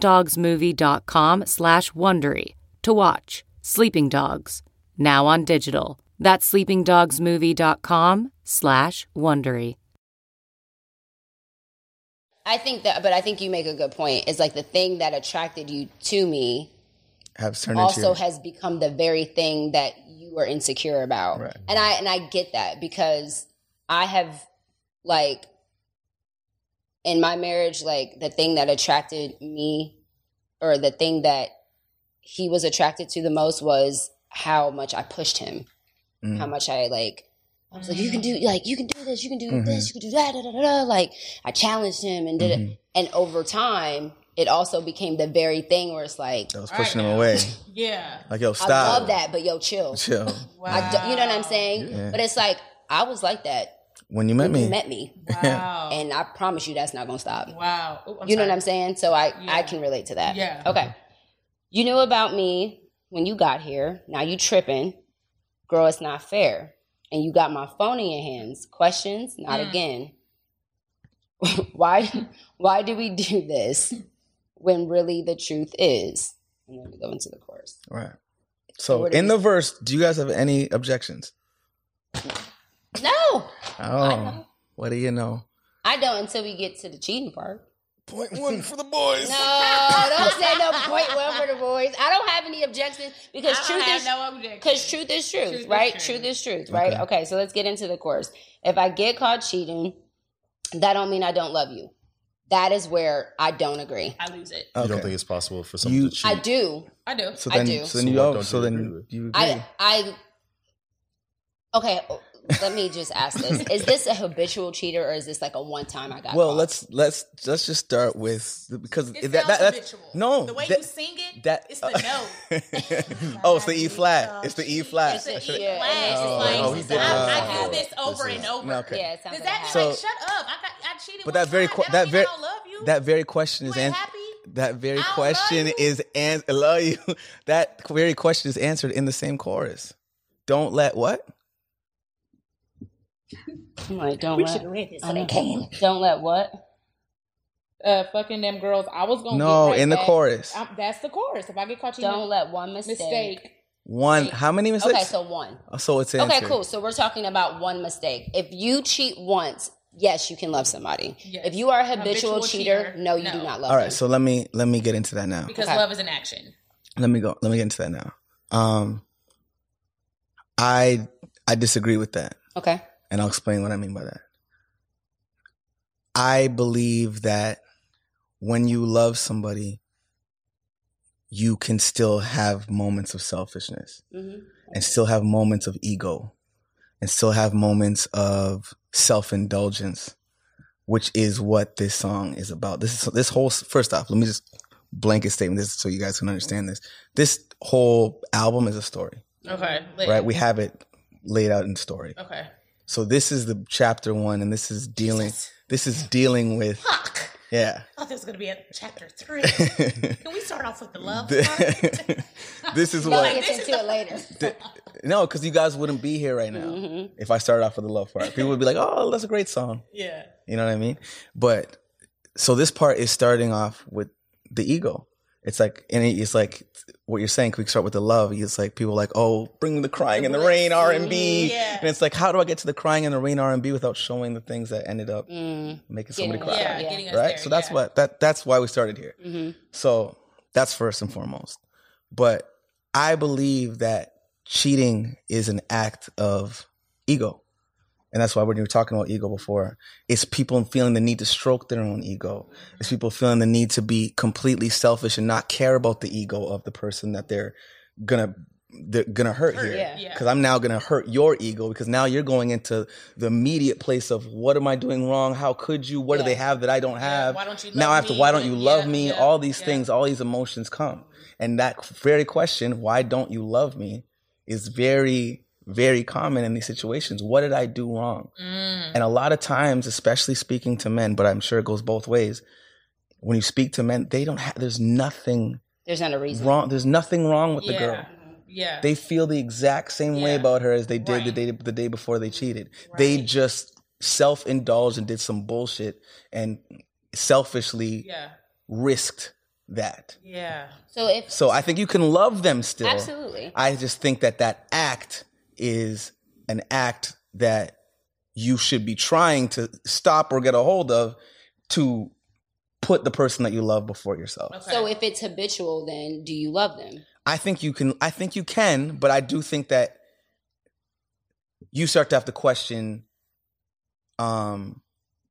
sleepingdogsmovie.com/Wondery to watch Sleeping Dogs, now on digital. That's sleepingdogsmovie.com/Wondery. I think you make a good point. It's like the thing that attracted you to me has become the very thing that you were insecure about. Right. And I get that, because I have, like, in my marriage, like, the thing that attracted me, or the thing that he was attracted to the most, was how much I pushed him. How much I was like, you can do this, you can do this, you can do that, da, da, da, da. Like, I challenged him and did it. And over time, it also became the very thing where it's like, I was pushing him away. Yeah. Like, yo, stop. I love that, but yo, chill. Wow. You know what I'm saying? Yeah. But it's like, I was like that. When you met me. Wow. And I promise you that's not going to stop. Wow. You know what I'm saying? So I can relate to that. Yeah. Okay. You knew about me when you got here. Now you tripping. Girl, it's not fair. And you got my phone in your hands. Questions? Not again. Why do we do this when really the truth is? And then we go into the chorus. Right. So in the verse, do you guys have any objections? No. Oh, what do you know? I don't until we get to the cheating part. Point one for the boys. No, don't say no point one for the boys. I don't have any objections, because truth is truth, right? Truth is truth, right? Okay, so let's get into the chorus. If I get caught cheating, that don't mean I don't love you. That is where I don't agree. I lose it. You don't think it's possible for someone to cheat? I do. So then you agree. Okay. Let me just ask this: is this a habitual cheater, or is this like a one time I got? Well, caught? let's just start with, because that's habitual. No, the way you sing it, it's the note. Oh, it's the E flat. It's the E flat. It's the E flat. It's like, I do this over and over. Okay. Yeah, does that mean, like, shut up? I cheated. But I don't love you. That very question is happy? That very question is I love you. That very question is answered in the same chorus. Don't let what? Like, we should have read this when it came. Don't let what? Fucking them girls. I was gonna in the chorus. That's the chorus. If I get caught cheating, don't let one mistake. One. How many mistakes? Okay, so one. So it's answered. Okay, cool. So we're talking about one mistake. If you cheat once, yes, you can love somebody. Yes. If you are a habitual cheater, no, you do not love. All right, them. so let me get into that now. Because love is an action. Let me get into that now. I disagree with that. Okay. And I'll explain what I mean by that. I believe that when you love somebody, you can still have moments of selfishness and still have moments of ego and still have moments of self-indulgence, which is what this song is about. This whole, first off, let me just blanket statement this so you guys can understand this. This whole album is a story. Okay. Right? We have it laid out in story. Okay. So this is the chapter 1, and this is dealing with. Fuck. Yeah. I thought this was gonna be at chapter 3. Can we start off with the love part? This is what. Get into it later. No, because you guys wouldn't be here right now if I started off with the love part. People would be like, "Oh, that's a great song." Yeah. You know what I mean? But so this part is starting off with the ego. It's like, and it's like what you're saying. Can we start with the love? It's like people are like, oh, bring the crying in the rain R&B, and it's like, how do I get to the crying in the rain R&B without showing the things that ended up making somebody cry? Yeah. Right. So that's that's why we started here. So that's first and foremost. But I believe that cheating is an act of ego. And that's why when you were talking about ego before, it's people feeling the need to stroke their own ego. It's people feeling the need to be completely selfish and not care about the ego of the person that they're going to they're gonna hurt here because I'm now gonna hurt your ego because now you're going into the immediate place of what am I doing wrong? How could you? What do they have that I don't have? Why don't you love now after me? why don't you love me? All these things, all these emotions come, and that very question, why don't you love me, is very, very common in these situations. What did I do wrong? And a lot of times, especially speaking to men, but I'm sure it goes both ways. When you speak to men, they don't have. There's nothing. There's not a reason wrong. There's nothing wrong with the girl. Yeah. They feel the exact same way about her as they did the day before they cheated. Right. They just self-indulged and did some bullshit and selfishly risked that. Yeah. So I think you can love them still. Absolutely. I just think that act is an act that you should be trying to stop or get a hold of to put the person that you love before yourself. Okay. So if it's habitual, then do you love them? I think you can, but I do think that you start to have to question, am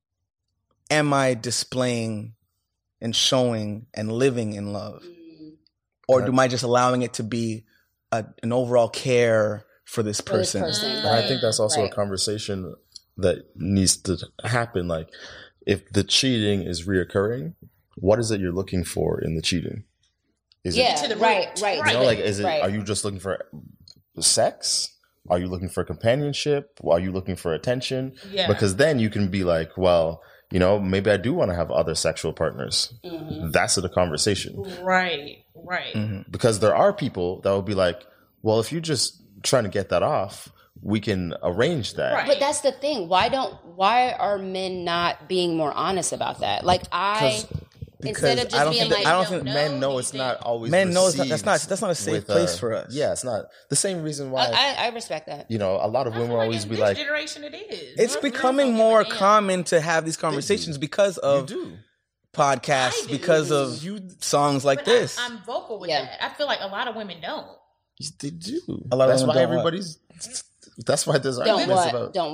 I displaying and showing and living in love? Or am I just allowing it to be an overall care for this person? And I think that's also a conversation that needs to happen. Like, if the cheating is reoccurring, what is it you're looking for in the cheating? Is it, right. You know, like, is it? Are you just looking for sex? Are you looking for companionship? Are you looking for attention? Yeah. Because then you can be like, well, you know, maybe I do want to have other sexual partners. Mm-hmm. That's the conversation. Right. Mm-hmm. Because there are people that will be like, well, if you're just trying to get that off, we can arrange that. Right. But that's the thing. Why are men not being more honest about that? Like instead of just being like, I don't think men know it's not always. Men know that's not a safe place for us. Yeah, it's not the same reason why. I respect that. You know, a lot of women will always be like, generation it is. It's becoming more common to have these conversations because of podcasts, because of songs like this. I'm vocal with that. I feel like a lot of women don't. They do. That's why everybody's. That's why there's arguments about. Don't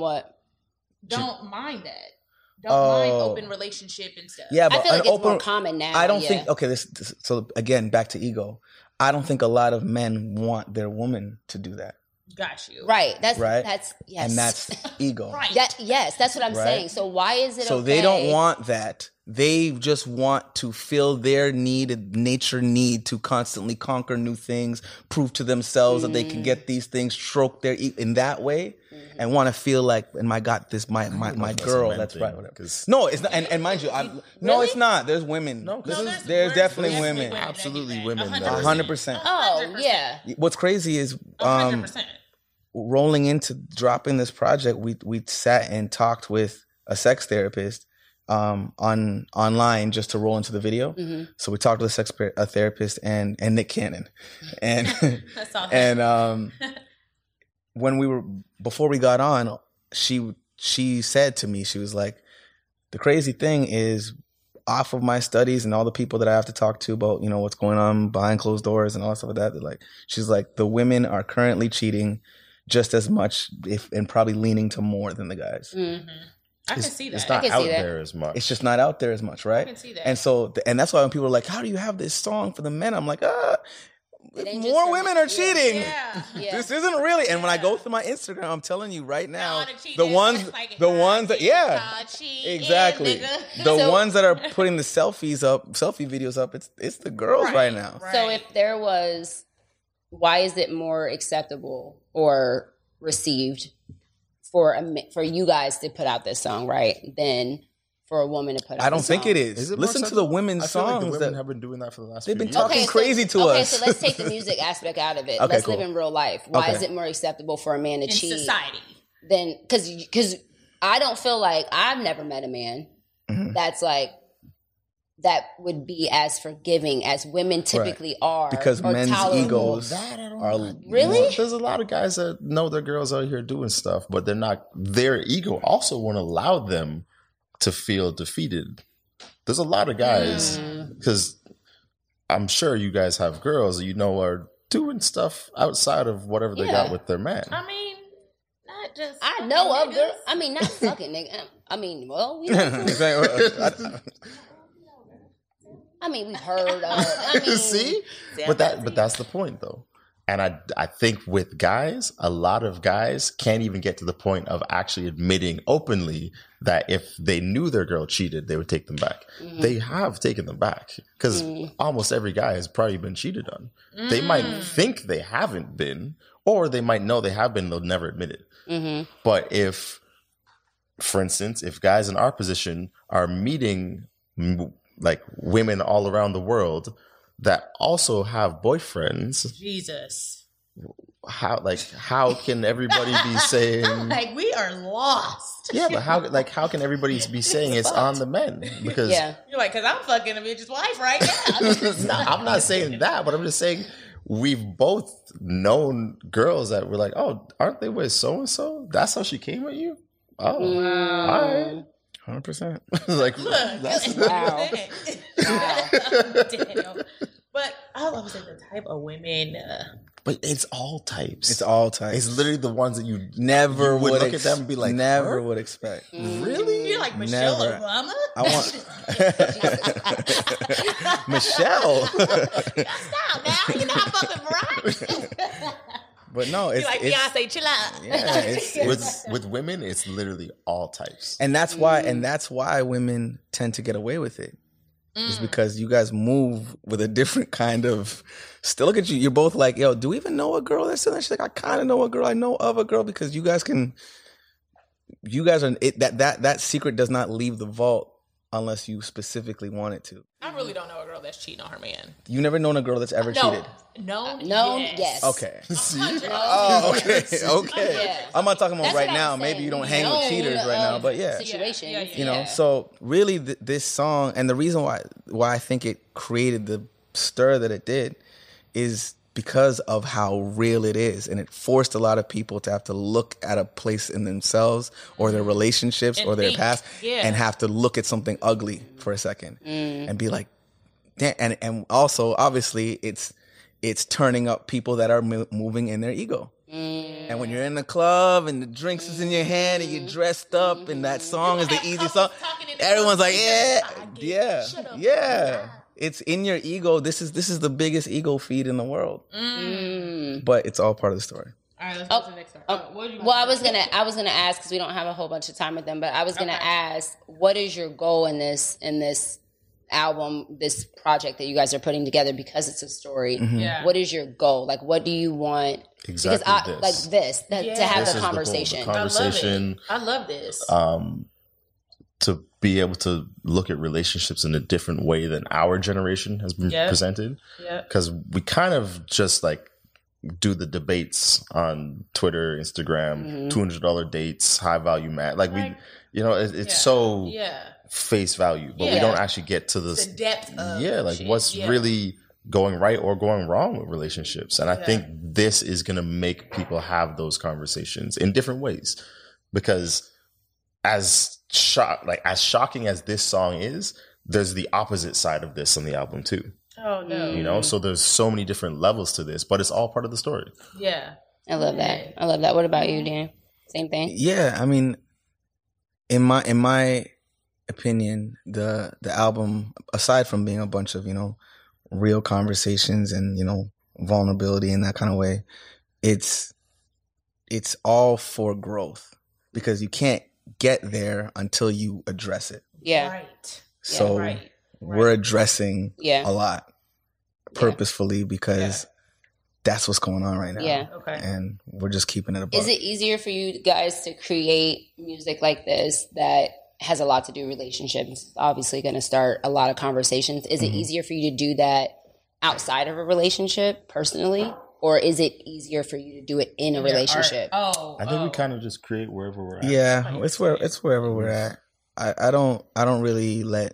mind that. Don't mind open relationship and stuff. Yeah, but I feel like it's more common now. I don't think. Okay, so again, back to ego. I don't think a lot of men want their woman to do that. Got you. Right. That's yes. And that's ego. Right. Yes, that's what I'm saying. So why is it? So they don't want that. They just want to fill their nature need to constantly conquer new things, prove to themselves that they can get these things, stroke their in that way, and want to feel like, and my girl. That's right. Whatever. No, it's not. And mind you, no, it's not. There's women. No, there's definitely women. Absolutely women. 100%. Oh yeah. What's crazy is 100%. Rolling into dropping this project, we sat and talked with a sex therapist online just to roll into the video. Mm-hmm. So we talked to a therapist and Nick Cannon, and and before we got on, she said to me, she was like, the crazy thing is, off of my studies and all the people that I have to talk to about, you know, what's going on behind closed doors and all that stuff like that, she's like, the women are currently cheating just as much, and probably leaning to more than the guys. Mm-hmm. I can see that. It's not out there as much. It's just not out there as much, right? I can see that. And so, and that's why when people are like, how do you have this song for the men? I'm like, more women are cheating. Yeah. This isn't really. And when I go through my Instagram, I'm telling you right now, the ones that, exactly. The ones that are putting the selfie videos up, it's the girls right now. Right. So if there was, why is it more acceptable or received for you guys to put out this song, right, than for a woman to put out? I don't think it is. Listen to the women's songs. Like the women have been doing that for the last. They've been few talking years. crazy to us. Okay, so let's take the music aspect out of it. Okay, let's live in real life. Why is it more acceptable for a man to cheat in society? Then, because I don't feel like I've never met a man that's like that would be as forgiving as women typically are, because men's egos are really. There's a lot of guys that know their girls out here doing stuff, but they're not. Their ego also won't allow them to feel defeated. There's a lot of guys, because I'm sure you guys have girls that you know are doing stuff outside of whatever they got with their man. I mean, not just I know of girls. I mean, not fucking nigga. I mean, well, we I mean, we've heard of. See, but that's the point, though. And I think with guys, a lot of guys can't even get to the point of actually admitting openly that if they knew their girl cheated, they would take them back. Mm-hmm. They have taken them back because almost every guy has probably been cheated on. Mm. They might think they haven't been, or they might know they have been, they'll never admit it. Mm-hmm. But if, for instance, if guys in our position are meeting like women all around the world that also have boyfriends, Jesus, how can everybody be saying? I'm like, we are lost. Yeah, but how can everybody be saying it's on the men? Because you're like, because I'm fucking a bitch's wife right now. No, I'm not saying that, but I'm just saying we've both known girls that were like, oh, aren't they with so and so? That's how she came at you. Oh, wow. All right. 100%. Like, look, that's wow. Damn. But I was like the type of women. But it's all types. It's all types. It's literally the ones that you never would look at them and be like, never would expect. Really? You're like Michelle Obama. I want Michelle. Stop now. You know I fuck with Barack. But no, it's like Beyonce, chill out. Yeah, it's with women, it's literally all types, and that's why women tend to get away with it. Is because you guys move with a different kind of. Still, look at you. You're both like, yo, do we even know a girl that's in that? She's like, I kind of know a girl. I know of a girl because you guys are. That secret does not leave the vault unless you specifically want it to. I really don't know a girl that's cheating on her man. You never known a girl that's ever cheated? No. Yes. Okay. See? Oh, okay. Yeah. I'm not talking about right now. Maybe you don't hang with cheaters right now, but yeah. Situation. You know, so really this song, and the reason why I think it created the stir that it did is because of how real it is. And it forced a lot of people to have to look at a place in themselves or their relationships or their past and have to look at something ugly for a second and be like, damn. And also, obviously, it's turning up people that are moving in their ego. And when you're in the club and the drinks is in your hand and you're dressed up and that song is the easy song, everyone's like, yeah. It's in your ego. This is the biggest ego feed in the world. But it's all part of the story. All right, let's go to the next one. I was gonna ask because we don't have a whole bunch of time with them, but I was gonna ask, what is your goal in this album, this project that you guys are putting together, because it's a story? What is your goal? Like, what do you want? Exactly. Because to have the conversation. I love this. To be able to look at relationships in a different way than our generation has been presented. Because we kind of just like do the debates on Twitter, Instagram, $200 dates, high value man. Like we, it's so face value, but we don't actually get to the depth of what's really going right or going wrong with relationships. And I think this is going to make people have those conversations in different ways, because as shocking as this song is, there's the opposite side of this on the album too. Oh no. So there's so many different levels to this, but it's all part of the story. Yeah. I love that. What about you, Dan? Same thing? Yeah, I mean, in my opinion, the album, aside from being a bunch of, real conversations and, vulnerability in that kind of way, it's all for growth, because you can't get there until you address it. Yeah. Right. So we're addressing a lot purposefully because that's what's going on right now. Yeah. Okay. And we're just keeping it above. Is it easier for you guys to create music like this that has a lot to do with relationships? Obviously going to start a lot of conversations. Is it easier for you to do that outside of a relationship personally? Or is it easier for you to do it in a relationship? I think we kind of just create wherever we're at. Yeah, it's wherever we're at. I don't really let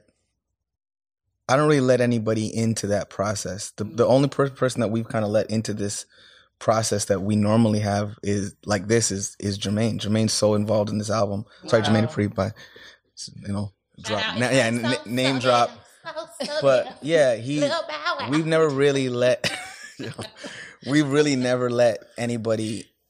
anybody into that process. The only person that we've kind of let into this process that we normally have is like this is Jermaine. Jermaine's so involved in this album. Sorry, Jermaine Dupri, but drop. Name drop. But yeah, we've never really let. We've really never let anybody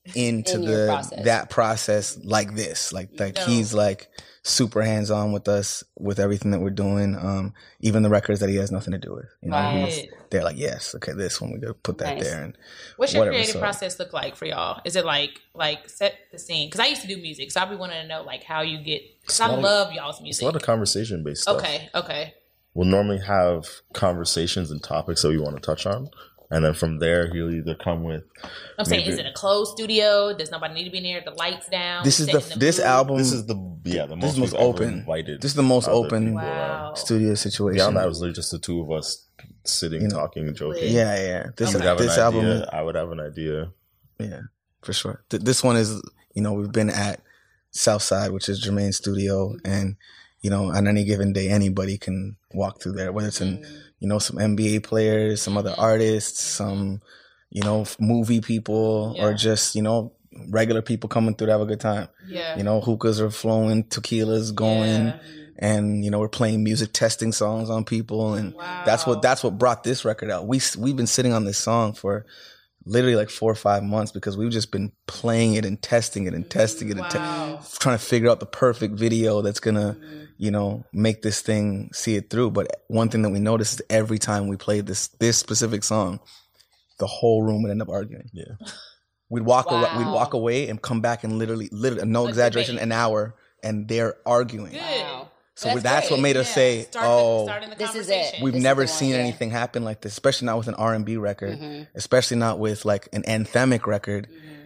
into that process like this. Like he's like super hands on with us with everything that we're doing. Even the records that he has nothing to do with. You know, they're like, yes, okay, this one we gotta put that there. And what's your creative process look like for y'all? Is it like set the scene? Because I used to do music, so I'd be wanting to know like how you get. Because I love y'all's music. It's a lot of conversation based stuff. Okay. We'll normally have conversations and topics that we want to touch on. And then from there, he'll either come with. I'm saying, is it a closed studio? Does nobody need to be in there? The lights down. This is this album. This is the most open. Invited. This is the most open studio situation. Beyond that, it was literally just the two of us sitting, talking, and joking. Yeah. This album, I would have an idea. Yeah, for sure. This one is, we've been at Southside, which is Jermaine's studio, and on any given day, anybody can walk through there, whether it's some NBA players, some other artists, some, movie people, or just, regular people coming through to have a good time. Yeah. Hookahs are flowing, tequila's going, and, we're playing music, testing songs on people. And that's what brought this record out. We've been sitting on this song for literally like 4 or 5 months because we've just been playing it and testing it and testing it and trying to figure out the perfect video that's going to, make this thing see it through. But one thing that we noticed is every time we played this specific song, the whole room would end up arguing. Yeah. We'd walk away and come back and literally, no exaggeration, an hour, and they're arguing. Good. So that's what made us say, this is it. We've never seen anything happen like this, especially not with an R&B record, especially not with like an anthemic record.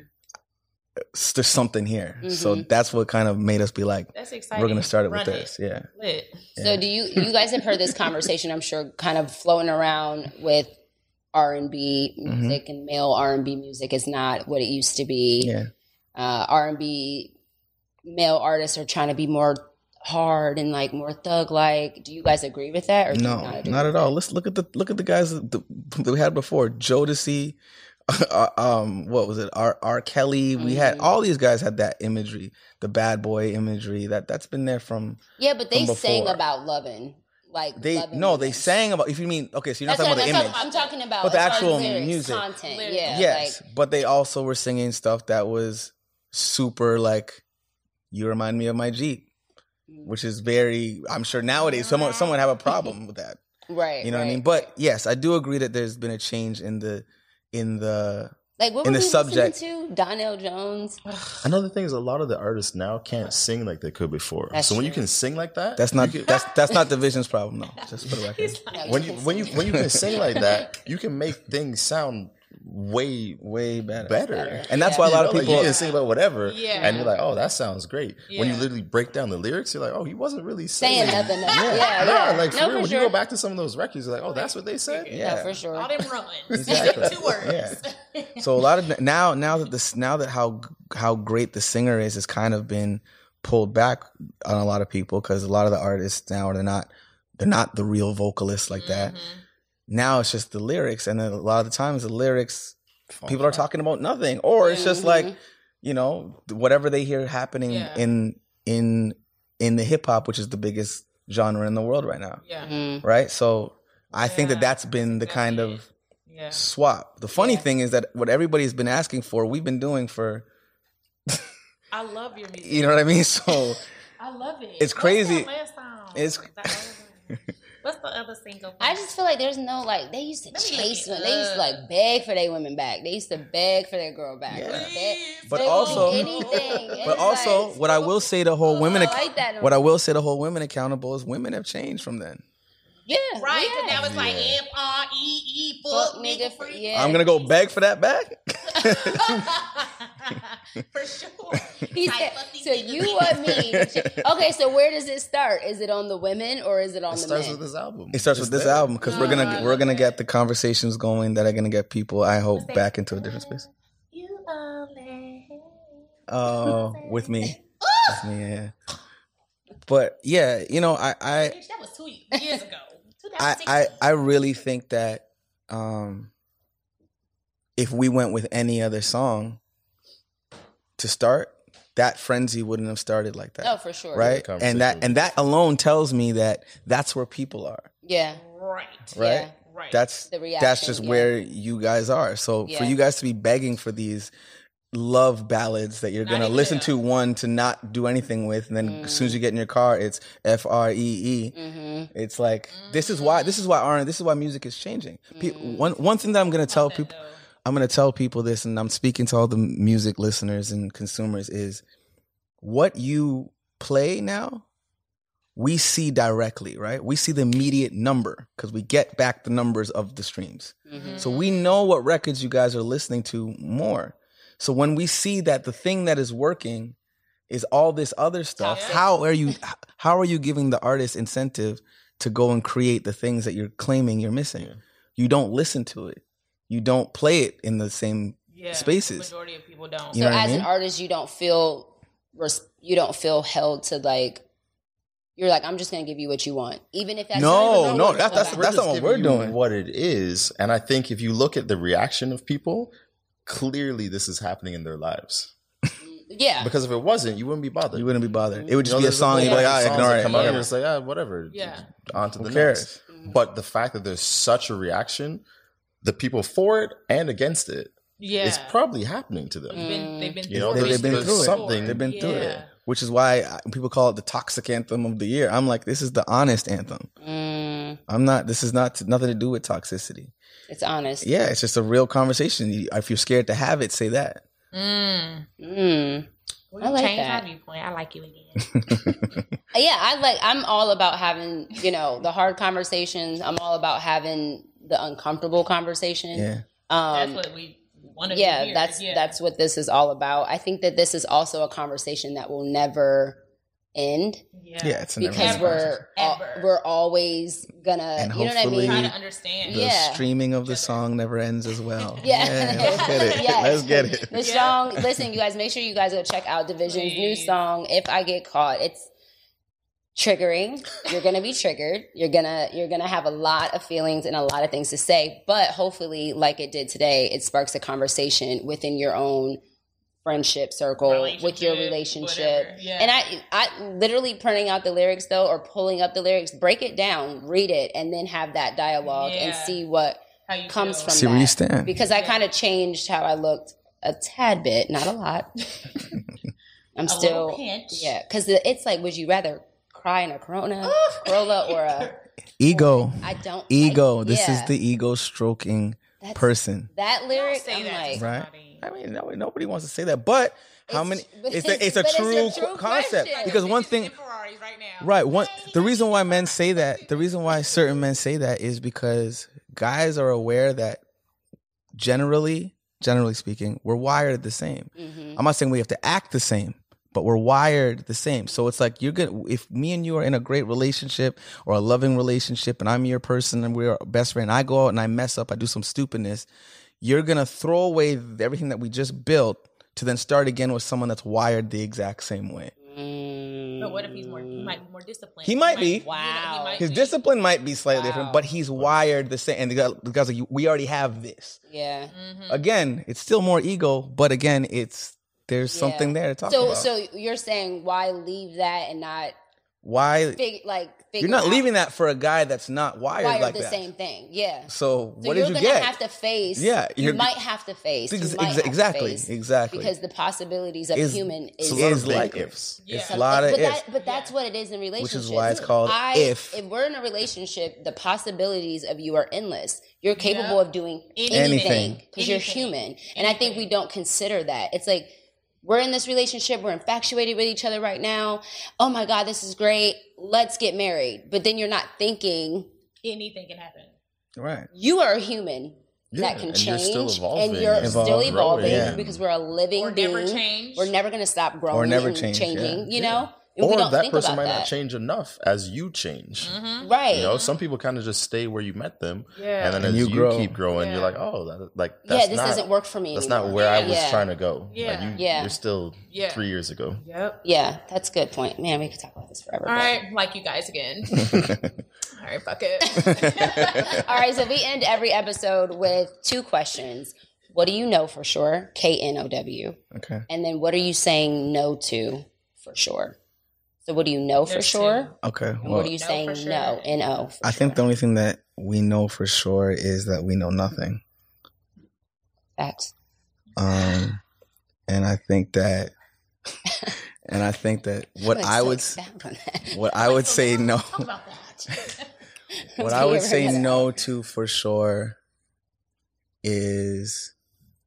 There's something here. So that's what kind of made us be like, that's exciting. We're going to start it with this. Yeah. Lit. So do you guys have heard this conversation, I'm sure, kind of floating around with R&B music and male R&B music is not what it used to be. Yeah. R&B male artists are trying to be more hard and like more thug like. Do you guys agree with that? Or no, not at all. Let's look at the guys that we had before. Jodeci, what was it? R. Kelly. We had all these guys had that imagery, the bad boy imagery that's been there from. Yeah, but they sang about loving. They sang about. If you mean so you're not talking about the image. I'm talking about, but the actual music content. Yeah, yes, but they also were singing stuff that was super like, you remind me of my Jeep, which is very. I'm sure nowadays someone have a problem with that, right? You know what I mean? But yes, I do agree that there's been a change in the like what in were the we subject. To Donnell Jones. Another thing is a lot of the artists now can't sing like they could before. That's when true. you can sing like that, that's not the Vision's problem. No, just for the record. When you can sing like that, you can make things sound way better. And that's why a lot of people you can sing about whatever, and you're like, oh, that sounds great. When you literally break down the lyrics, you're like, oh, he wasn't really saying nothing. Like for real, when you go back to some of those records, you're like, oh, that's what they said. Yeah, for sure. All them runs. Exactly. 2 words. Yeah. So a lot of now that how great the singer is kind of been pulled back on a lot of people because a lot of the artists now they're not the real vocalists like that. Now it's just the lyrics, and then a lot of the times the lyrics, people are talking about nothing, or it's just like, whatever they hear happening in the hip hop, which is the biggest genre in the world right now. Yeah. Right. So I think that's been the kind of swap. The funny thing is that what everybody's been asking for, we've been doing for. I love your music. You know what I mean? So I love it. It's crazy. What's that last song? It's. What's the other single? I just feel like there's no like they used to chase women. They used to like beg for their women back. They used to beg for their girl back. Yeah. But also, what I will say to hold women, what I will say to hold women accountable is women have changed from then. Yeah, right. Yeah. Now it's like FREE, fuck nigga free. Yeah. I'm gonna go beg for that back. For sure. He said, so you want me? Okay, so where does it start? Is it on the women or is it on the men? It starts with this album. It starts with this album because we're gonna get the conversations going that are gonna get people, I hope, back into a different space. You only. Oh, with me. With me, yeah. But yeah, that was 2 years ago. I really think that if we went with any other song to start, that frenzy wouldn't have started like that. Oh, for sure. Right? And that alone tells me that that's where people are. Yeah. Right. Yeah. Right. That's the reaction, that's just where you guys are. So for you guys to be begging for these, love ballads that you're going to listen to one to not do anything with. And then as soon as you get in your car, it's FREE. It's like, this is why music is changing. One thing that I'm going to tell people, I'm going to tell people this, and I'm speaking to all the music listeners and consumers, is what you play now, we see directly, right? We see the immediate number because we get back the numbers of the streams. So we know what records you guys are listening to more. So when we see that the thing that is working is all this other stuff, how are you giving the artist incentive to go and create the things that you're claiming you're missing? You don't listen to it. You don't play it in the same spaces. The majority of people don't. So as an artist, you don't feel held to like, you're like, I'm just going to give you what you want. Even if that's that's not what we're doing. What it is. And I think if you look at the reaction of people, clearly this is happening in their lives. Yeah. Because if it wasn't, you wouldn't be bothered. You wouldn't be bothered. It would just be a song. You'd be like, ignore it. Come out and it's like, whatever. Yeah. On to the next. But the fact that there's such a reaction, the people for it and against it, it's probably happening to them. They've been through something. They've been through it. Which is why people call it the toxic anthem of the year. I'm like, this is the honest anthem. This is nothing to do with toxicity. It's honest. Yeah, it's just a real conversation. If you're scared to have it, say that. I like that. My viewpoint. I like you again. I'm all about having, the hard conversations. I'm all about having the uncomfortable conversation. Yeah. That's what we want to hear. That's what this is all about. I think that this is also a conversation that will never end. Yeah, it's because we're always gonna, and you know what I mean? Trying to understand. The streaming of the song never ends as well. Let's get it. Let's get it. The song. Listen, you guys, make sure you guys go check out Division's new song. If I Get Caught, it's triggering. You're gonna be triggered. You're gonna have a lot of feelings and a lot of things to say. But hopefully, like it did today, it sparks a conversation within your own friendship circle, with your relationship. And I literally printing out the lyrics though, or pulling up the lyrics, break it down, read it, and then have that dialogue and see what comes from see that. Where you stand. Because I kind of changed how I looked a tad bit, not a lot. I'm still, because it's like, would you rather cry in a Corolla or a ego? I don't. Ego. This is the ego stroking person. That lyric, I'm like, right? I mean, nobody wants to say that, but how many? It's a true concept because one thing, right? The reason why men say that, the reason why certain men say that is because guys are aware that generally speaking, we're wired the same. I'm not saying we have to act the same, but we're wired the same. So it's like if me and you are in a great relationship or a loving relationship, and I'm your person and we're best friend, I go out and I mess up, I do some stupidness. You're going to throw away everything that we just built to then start again with someone that's wired the exact same way. But what if he might be more disciplined? He might be. Wow. His discipline might be slightly different, but he's wired the same. And the guy's like, we already have this. Yeah. Again, it's still more ego, but again, there's something there to talk about. So you're saying why leave that and not... Why? You're not leaving that for a guy that's not wired like the that. Same thing, yeah. So what did you get? You're going to have to face. Yeah. You might have to face. Exactly. Because the possibilities of human is like ifs. It's a lot of ifs. But that's what it is in relationships. Which is why it's called if. If we're in a relationship, the possibilities of you are endless. You're capable of doing anything because you're human. And I think we don't consider that. It's like, we're in this relationship. We're infatuated with each other right now. Oh my God, this is great. Let's get married. But then you're not thinking anything can happen. Right. You are a human that can change. You're still evolving. And you're still evolving because we're a living being. Never change. We're never going to stop growing or never and changing, you know? Or that person might not change enough as you change. Right. You know, some people kind of just stay where you met them. Yeah. And then as you keep growing, you're like, oh, this doesn't work for me That's anymore. not where I was trying to go. Yeah. Like you're still 3 years ago. Yep. Yeah, that's a good point. Man, we could talk about this forever. All right, like you guys again. All right, fuck it. All right, so we end every episode with 2 questions. What do you know for sure? KNOW. Okay. And then what are you saying no to for sure? So what do you know for sure? Okay. And what are you saying no? N-O. I think the only thing that we know for sure is that we know nothing. Facts. And I think that what I would say no. What I would say no to for sure is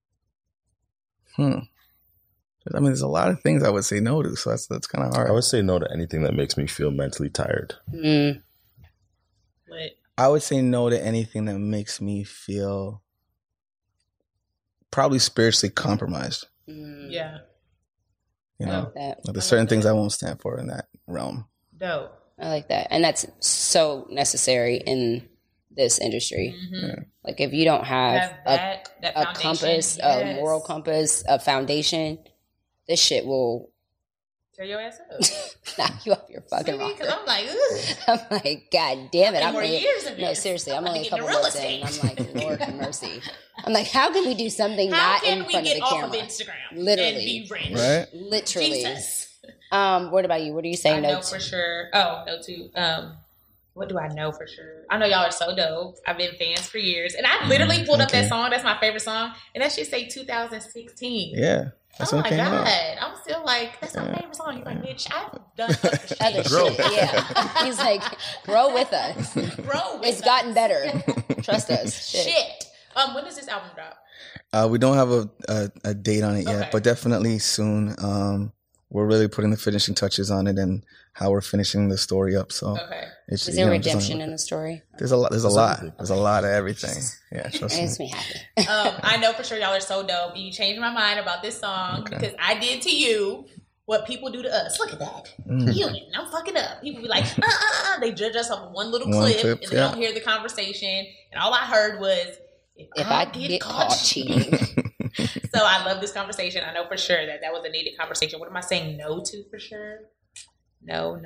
I mean, there's a lot of things I would say no to, so that's kind of hard. I would say no to anything that makes me feel mentally tired. What? I would say no to anything that makes me feel probably spiritually compromised. Yeah. You know, there's certain things I won't stand for in that realm. Dope. I like that. And that's so necessary in this industry. Like if you don't have a compass, a moral compass, a foundation, this shit will tear your ass up. Knock you off your fucking rocker. Because I'm like, I'm like, God damn it. No, seriously, I'm only a couple months in. I'm like, Lord have mercy. I'm like, how can we do something not in front of the camera? Off of Instagram literally. And be rich? Right? Literally. Jesus. What about you? What are you saying? I know for sure. Oh, no too. What do I know for sure? I know y'all are so dope. I've been fans for years. And I literally pulled up that song. That's my favorite song. And that should say 2016. Yeah. That's oh my God. I'm still like, that's my favorite song. He's like, bitch, I've done other shit. Yeah. He's like, grow with us. It's gotten better. Trust us. Shit. When does this album drop? We don't have a date on it yet, but definitely soon. We're really putting the finishing touches on it and how we're finishing the story up. So is there redemption in the story? There's a lot. There's a lot of everything. Yeah, trust me. It makes me happy. I know for sure y'all are so dope. You changed my mind about this song because I did to you what people do to us. Look at that. I'm fucking up. People be like, They judge us off one little clip and they don't hear the conversation. And all I heard was, if I get caught cheating. So I love this conversation. I know for sure that was a needed conversation. What am I saying no to for sure? No.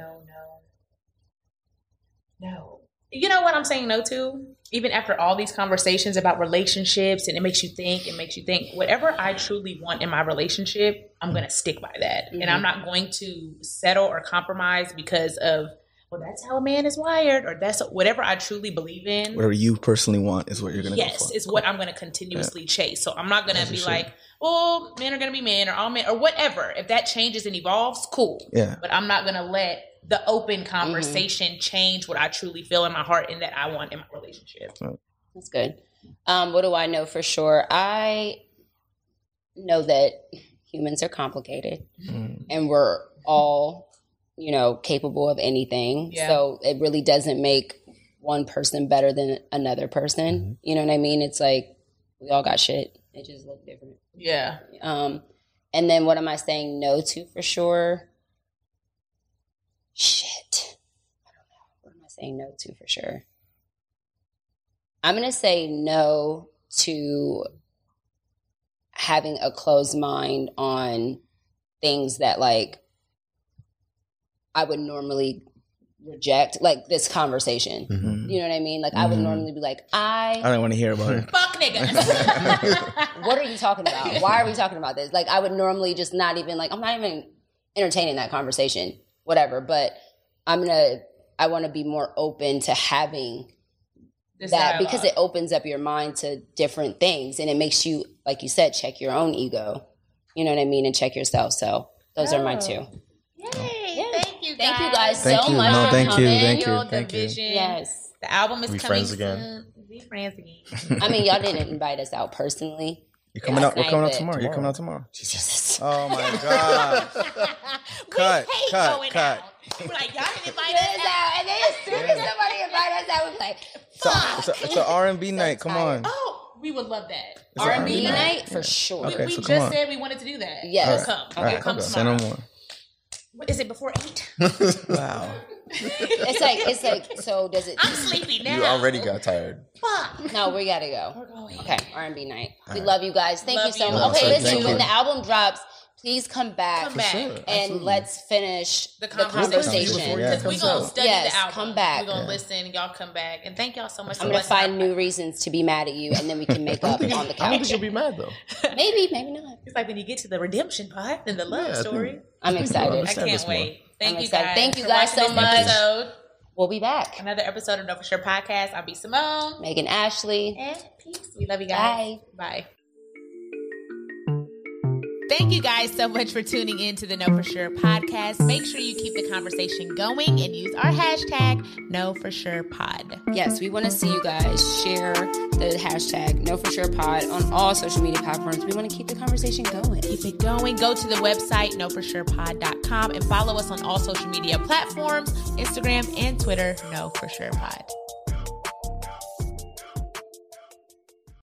You know what I'm saying no to? Even after all these conversations about relationships and it makes you think, whatever I truly want in my relationship, I'm going to stick by that. And I'm not going to settle or compromise because of, well, that's how a man is wired, or that's whatever I truly believe in. Whatever you personally want is what you're going to go for. Yes, is what I'm going to continuously chase. So I'm not going to be like, well, men are going to be men, or all men, or whatever. If that changes and evolves, cool. Yeah. But I'm not going to let the open conversation change what I truly feel in my heart and that I want in my relationship. That's good. What do I know for sure? I know that humans are complicated and we're all capable of anything. Yeah. So it really doesn't make one person better than another person. You know what I mean? It's like we all got shit. It just looks different. Yeah. And then what am I saying no to for sure? Shit. I don't know. What am I saying no to for sure? I'm going to say no to having a closed mind on things that like I would normally reject, like this conversation. You know what I mean? Like I would normally be like, I don't want to hear about it. Fuck niggas. What are you talking about? Why are we talking about this? Like I would normally just not even like, I'm not even entertaining that conversation, whatever. But I want to be more open to having this that dialogue, because it opens up your mind to different things and it makes you, like you said, check your own ego. You know what I mean? And check yourself. So those are my two. Yay. Thank you guys so much for coming. Thank you. Yes. The album is coming friends soon. again. We friends again. I mean, y'all didn't invite us out personally. We're coming out tomorrow. You're coming out tomorrow. Jesus. Oh my God. Cut. We're like, y'all didn't invite us out. And then as soon as somebody invited us out, we're like, fuck. It's an R&B night. Come on. Oh, we would love that. R&B night for sure. Okay, we so just said we wanted to do that. Yes. We'll come. Okay. We'll come Say tomorrow. no more. What is it, before 8? Wow. It's like, so does it? I'm sleepy now. You already got tired. Fuck. No, we gotta go. We're going. Okay, R&B night. We love you guys. Thank you so much. you. Okay, listen, Thank when you. the album drops, please come back. Come back. Sure. And Absolutely. let's finish the conversation. Yeah. Because we're going to study the album. Come back. We're going to listen. Y'all come back. And thank y'all so much for I'm going to find new reasons to be mad at you, and then we can make up on the I don't think couch. you'll be mad though. Maybe not. It's like when you get to the redemption part and the love story. I'm excited. I can't wait. Thank you excited. guys. Thank you for guys watching so this much. episode. We'll be back. Another episode of Know For Sure Podcast. I'll be Simone. Megan Ashley. And peace. We love you guys. Bye. Bye. Thank you guys so much for tuning in to the Know For Sure podcast. Make sure you keep the conversation going and use our hashtag KnowForSurePod. Yes, we want to see you guys share the hashtag KnowForSurePod on all social media platforms. We want to keep the conversation going. Keep it going. Go to the website, KnowForSurePod.com, and follow us on all social media platforms, Instagram and Twitter, KnowForSurePod.